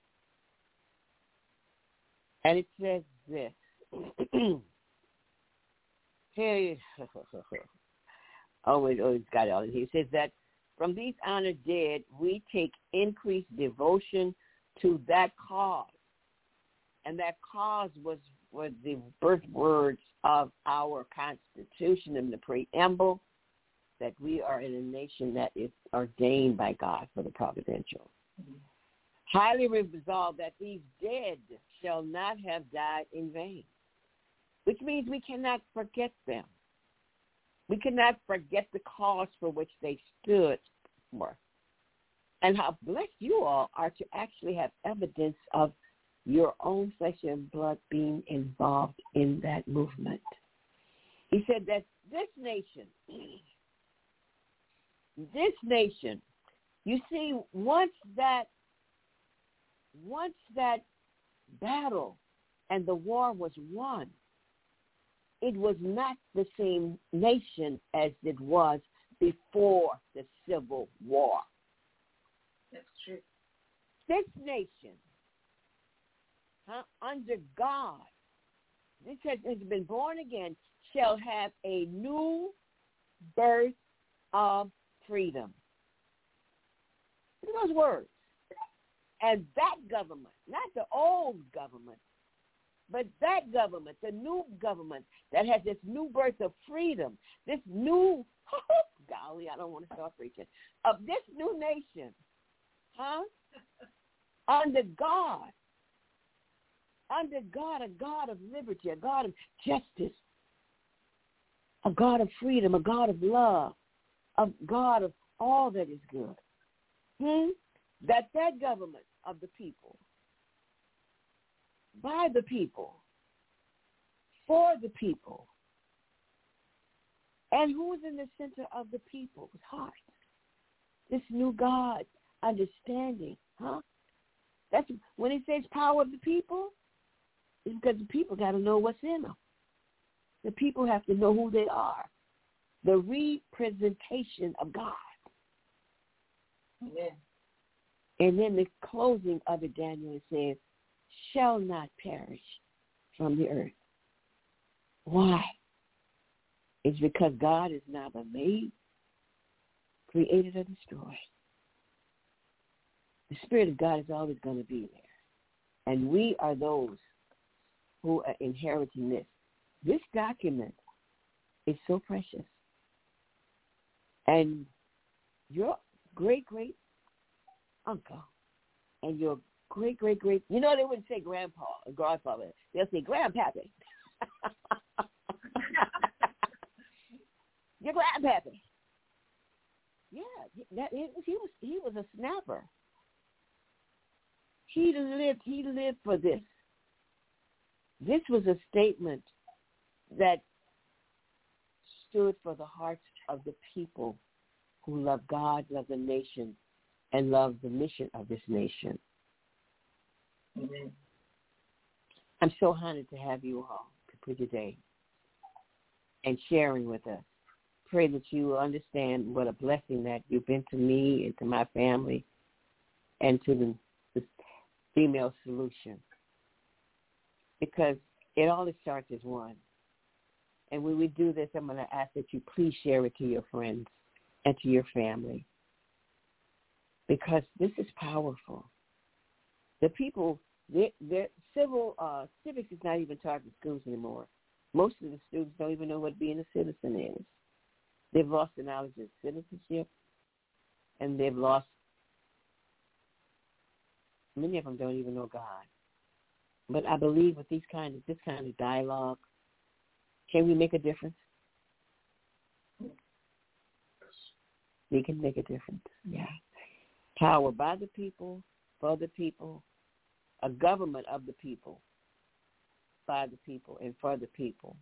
And it says this. Hey, it's got it all. He says that from these honored dead, we take increased devotion to that cause. And that cause was the birth words of our Constitution in the preamble, that we are in a nation that is ordained by God for the providential. Mm-hmm. Highly resolved that these dead shall not have died in vain, which means we cannot forget them. We cannot forget the cause for which they stood for. And how blessed you all are to actually have evidence of your own flesh and blood being involved in that movement. He said that this nation, you see, once that battle and the war was won, it was not the same nation as it was before the Civil War. That's true. This nation, under God, this has been born again, shall have a new birth of freedom. Look at those words. And that government, not the old government, But that government, the new government that has this new birth of freedom, this new, golly, I don't want to start preaching, of this new nation, under God, a God of liberty, a God of justice, a God of freedom, a God of love, a God of all that is good. That government of the people, by the people, for the people, and who is in the center of the people's heart? This new God understanding, That's when it says power of the people, it's because the people got to know what's in them. The people have to know who they are. The representation of God. Amen. And then the closing of it, Daniel, it says, shall not perish from the earth. Why? It's because God is neither made, created, or destroyed. The Spirit of God is always going to be there. And we are those who are inheriting this. This document is so precious. And your great-great uncle and your great-great-great, they wouldn't say grandpa or grandfather. They'll say grandpappy. Your grandpappy. Yeah, he was a snapper. He lived for this. This was a statement that stood for the hearts of the people who love God, love the nation, and love the mission of this nation. Mm-hmm. I'm so honored to have you all today and sharing with us. Pray that you will understand what a blessing that you've been to me and to my family and to the Female Solution. Because it all starts as one. And when we do this, I'm going to ask that you please share it to your friends and to your family. Because this is powerful. The people, their civics is not even taught in schools anymore. Most of the students don't even know what being a citizen is. They've lost the knowledge of citizenship, and they've lost, many of them don't even know God. But I believe with this kind of dialogue, can we make a difference? We can make a difference, yeah. Power by the people, for the people, a government of the people, by the people, and for the people.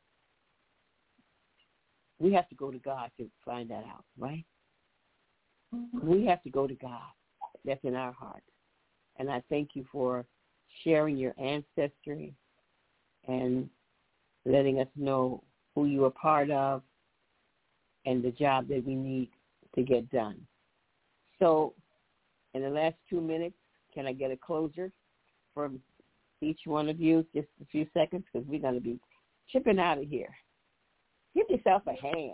We have to go to God to find that out, right? Mm-hmm. We have to go to God. That's in our heart. And I thank you for sharing your ancestry and letting us know who you are part of and the job that we need to get done. So in the last 2 minutes, can I get a closer from each one of you? Just a few seconds, because we're going to be chipping out of here. Give yourself a hand.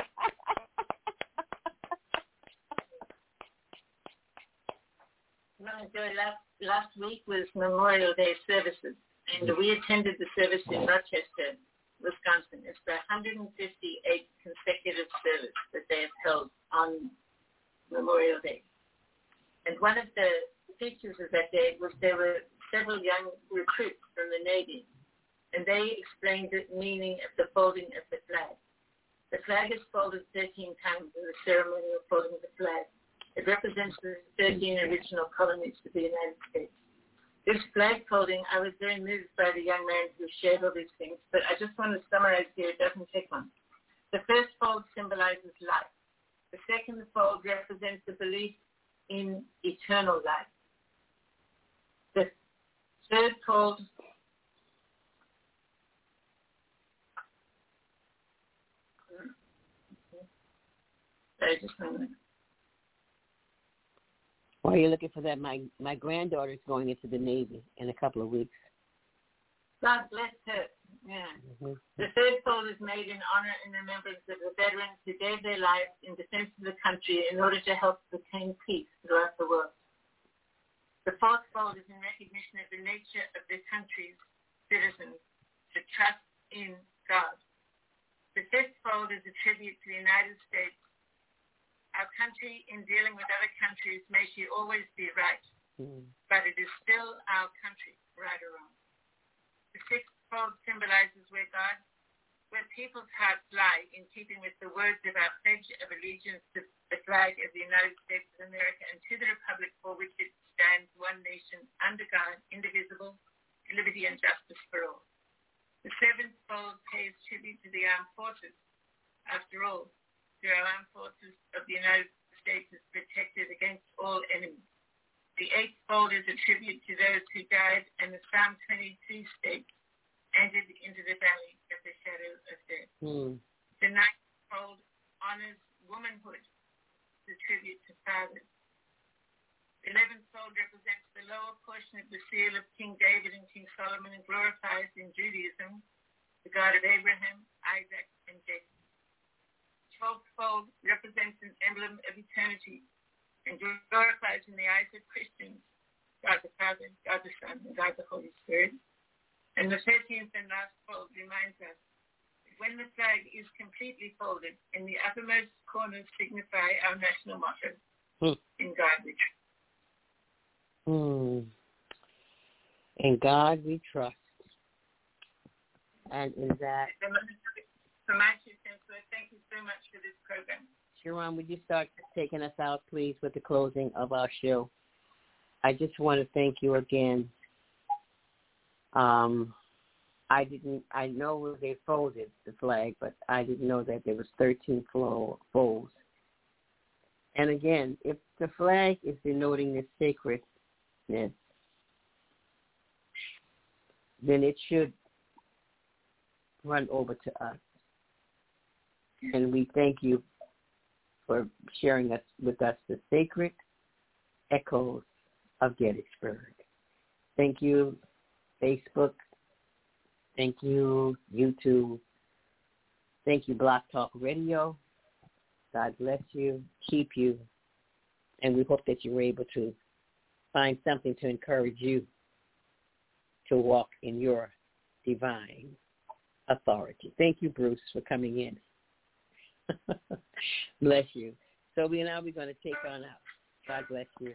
Last week was Memorial Day services, and we attended the service in Rochester, Wisconsin. It's the 158th consecutive service that they have held on Memorial Day. And one of the features of that day was there were several young recruits from the Navy, and they explained the meaning of the folding of the flag. The flag is folded 13 times in the ceremony of folding the flag. It represents the 13 original colonies of the United States. This flag folding, I was very moved by the young man who shared all these things, but I just want to summarize here. It doesn't take long. The first fold symbolizes life. The second fold represents the belief in eternal life. The third fold just a minute. While you're looking for that, my granddaughter is going into the Navy in a couple of weeks. God bless her. Yeah. Mm-hmm. The third fold is made in honor and remembrance of the veterans who gave their lives in defense of the country in order to help obtain peace throughout the world. The fourth fold is in recognition of the nature of the countries citizens to trust in God. The fifth fold is a tribute to the United States. Our country, in dealing with other countries, may she always be right, but it is still our country, right or wrong. The sixth fold symbolizes where people's hearts lie in keeping with the words of our pledge of allegiance to the flag of the United States of America and to the republic for which it stands, one nation, under God, indivisible, with liberty and justice for all. The seventh fold pays tribute to the armed forces. After all, the armed forces of the United States is protected against all enemies. The eighth fold is a tribute to those who died, and the Psalm 22 states, entered into the valley of the shadow of death. The ninth fold honors womanhood, the tribute to fathers. The 11th fold represents the lower portion of the seal of King David and King Solomon and glorifies in Judaism the God of Abraham, Isaac, and Jacob. The 12th fold represents an emblem of eternity and glorifies in the eyes of Christians God the Father, God the Son, and God the Holy Spirit. And the 13th and last fold reminds us that when the flag is completely folded, in the uppermost corners signify our national motto, in God we trust. In God we trust. And in that... So much, thank you so much for this program. Sharon, would you start taking us out, please, with the closing of our show? I just want to thank you again. I know they folded the flag, but I didn't know that there was 13 folds. And again, if the flag is denoting the sacredness, then it should run over to us. And we thank you for sharing with us the sacred echoes of Gettysburg. Thank you, Facebook. Thank you, YouTube. Thank you, Blog Talk Radio. God bless you, keep you, and we hope that you were able to find something to encourage you to walk in your divine authority. Thank you, Bruce, for coming in. Bless you. So we're going to take on out. God bless you.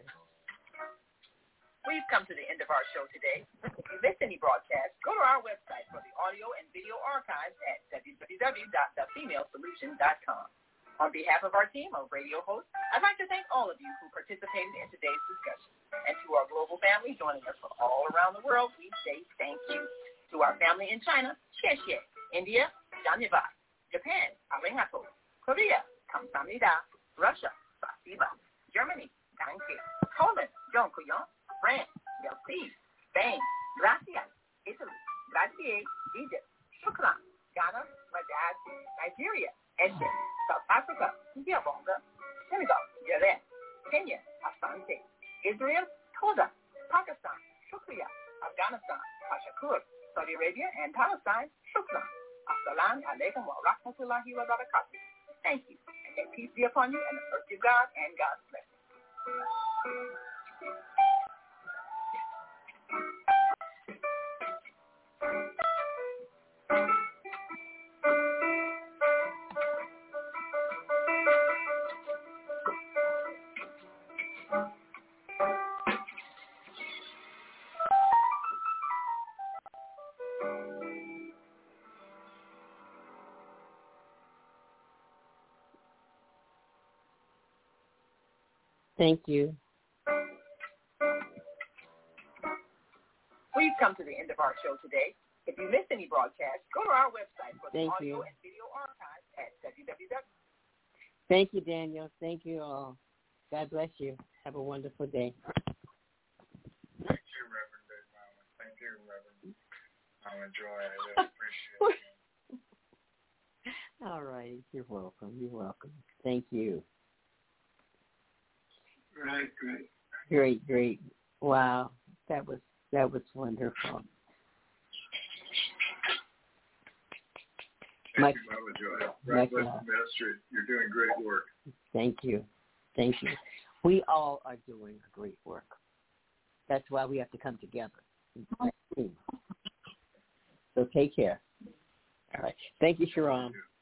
We've come to the end of our show today. If you missed any broadcast, go to our website for the audio and video archives at www.thefemalesolution.com. On behalf of our team of radio hosts, I'd like to thank all of you who participated in today's discussion. And to our global family joining us from all around the world, we say thank you. To our family in China, xie xie. India, dhanyavad. Japan, arigato. Korea, kamsahamnida. Russia, spasiba. Germany, danke. Poland, dziękuję. France, merci. Spain, gracias. Italy, grazie. Egypt, shukran. Ghana, madad. Nigeria, eshe. South Africa, Ndiabonga. Senegal, Jere. Kenya, asante. Israel, toda. Pakistan, shukriya. Afghanistan, tashakur. Saudi Arabia and Palestine, shukran. Assalamu alaikum wa rahmatullahi wa barakatuh. Thank you. And may peace be upon you and the mercy of God and God's blessing. Thank you. We've come to the end of our show today. If you missed any broadcast, go to our website for the audio and video archives at www. Thank you, Daniel. Thank you all. God bless you. Have a wonderful day. Thank you, Reverend Dave Mama. Thank you, Reverend Mama Joy. I really appreciate it. All right. You're welcome. You're welcome. Thank you. Great. Wow. That was wonderful. Thank you, Mama Joy. God bless the ministry. You're doing great work. Thank you. We all are doing great work. That's why we have to come together. Take care. All right. Thank you, Sharon.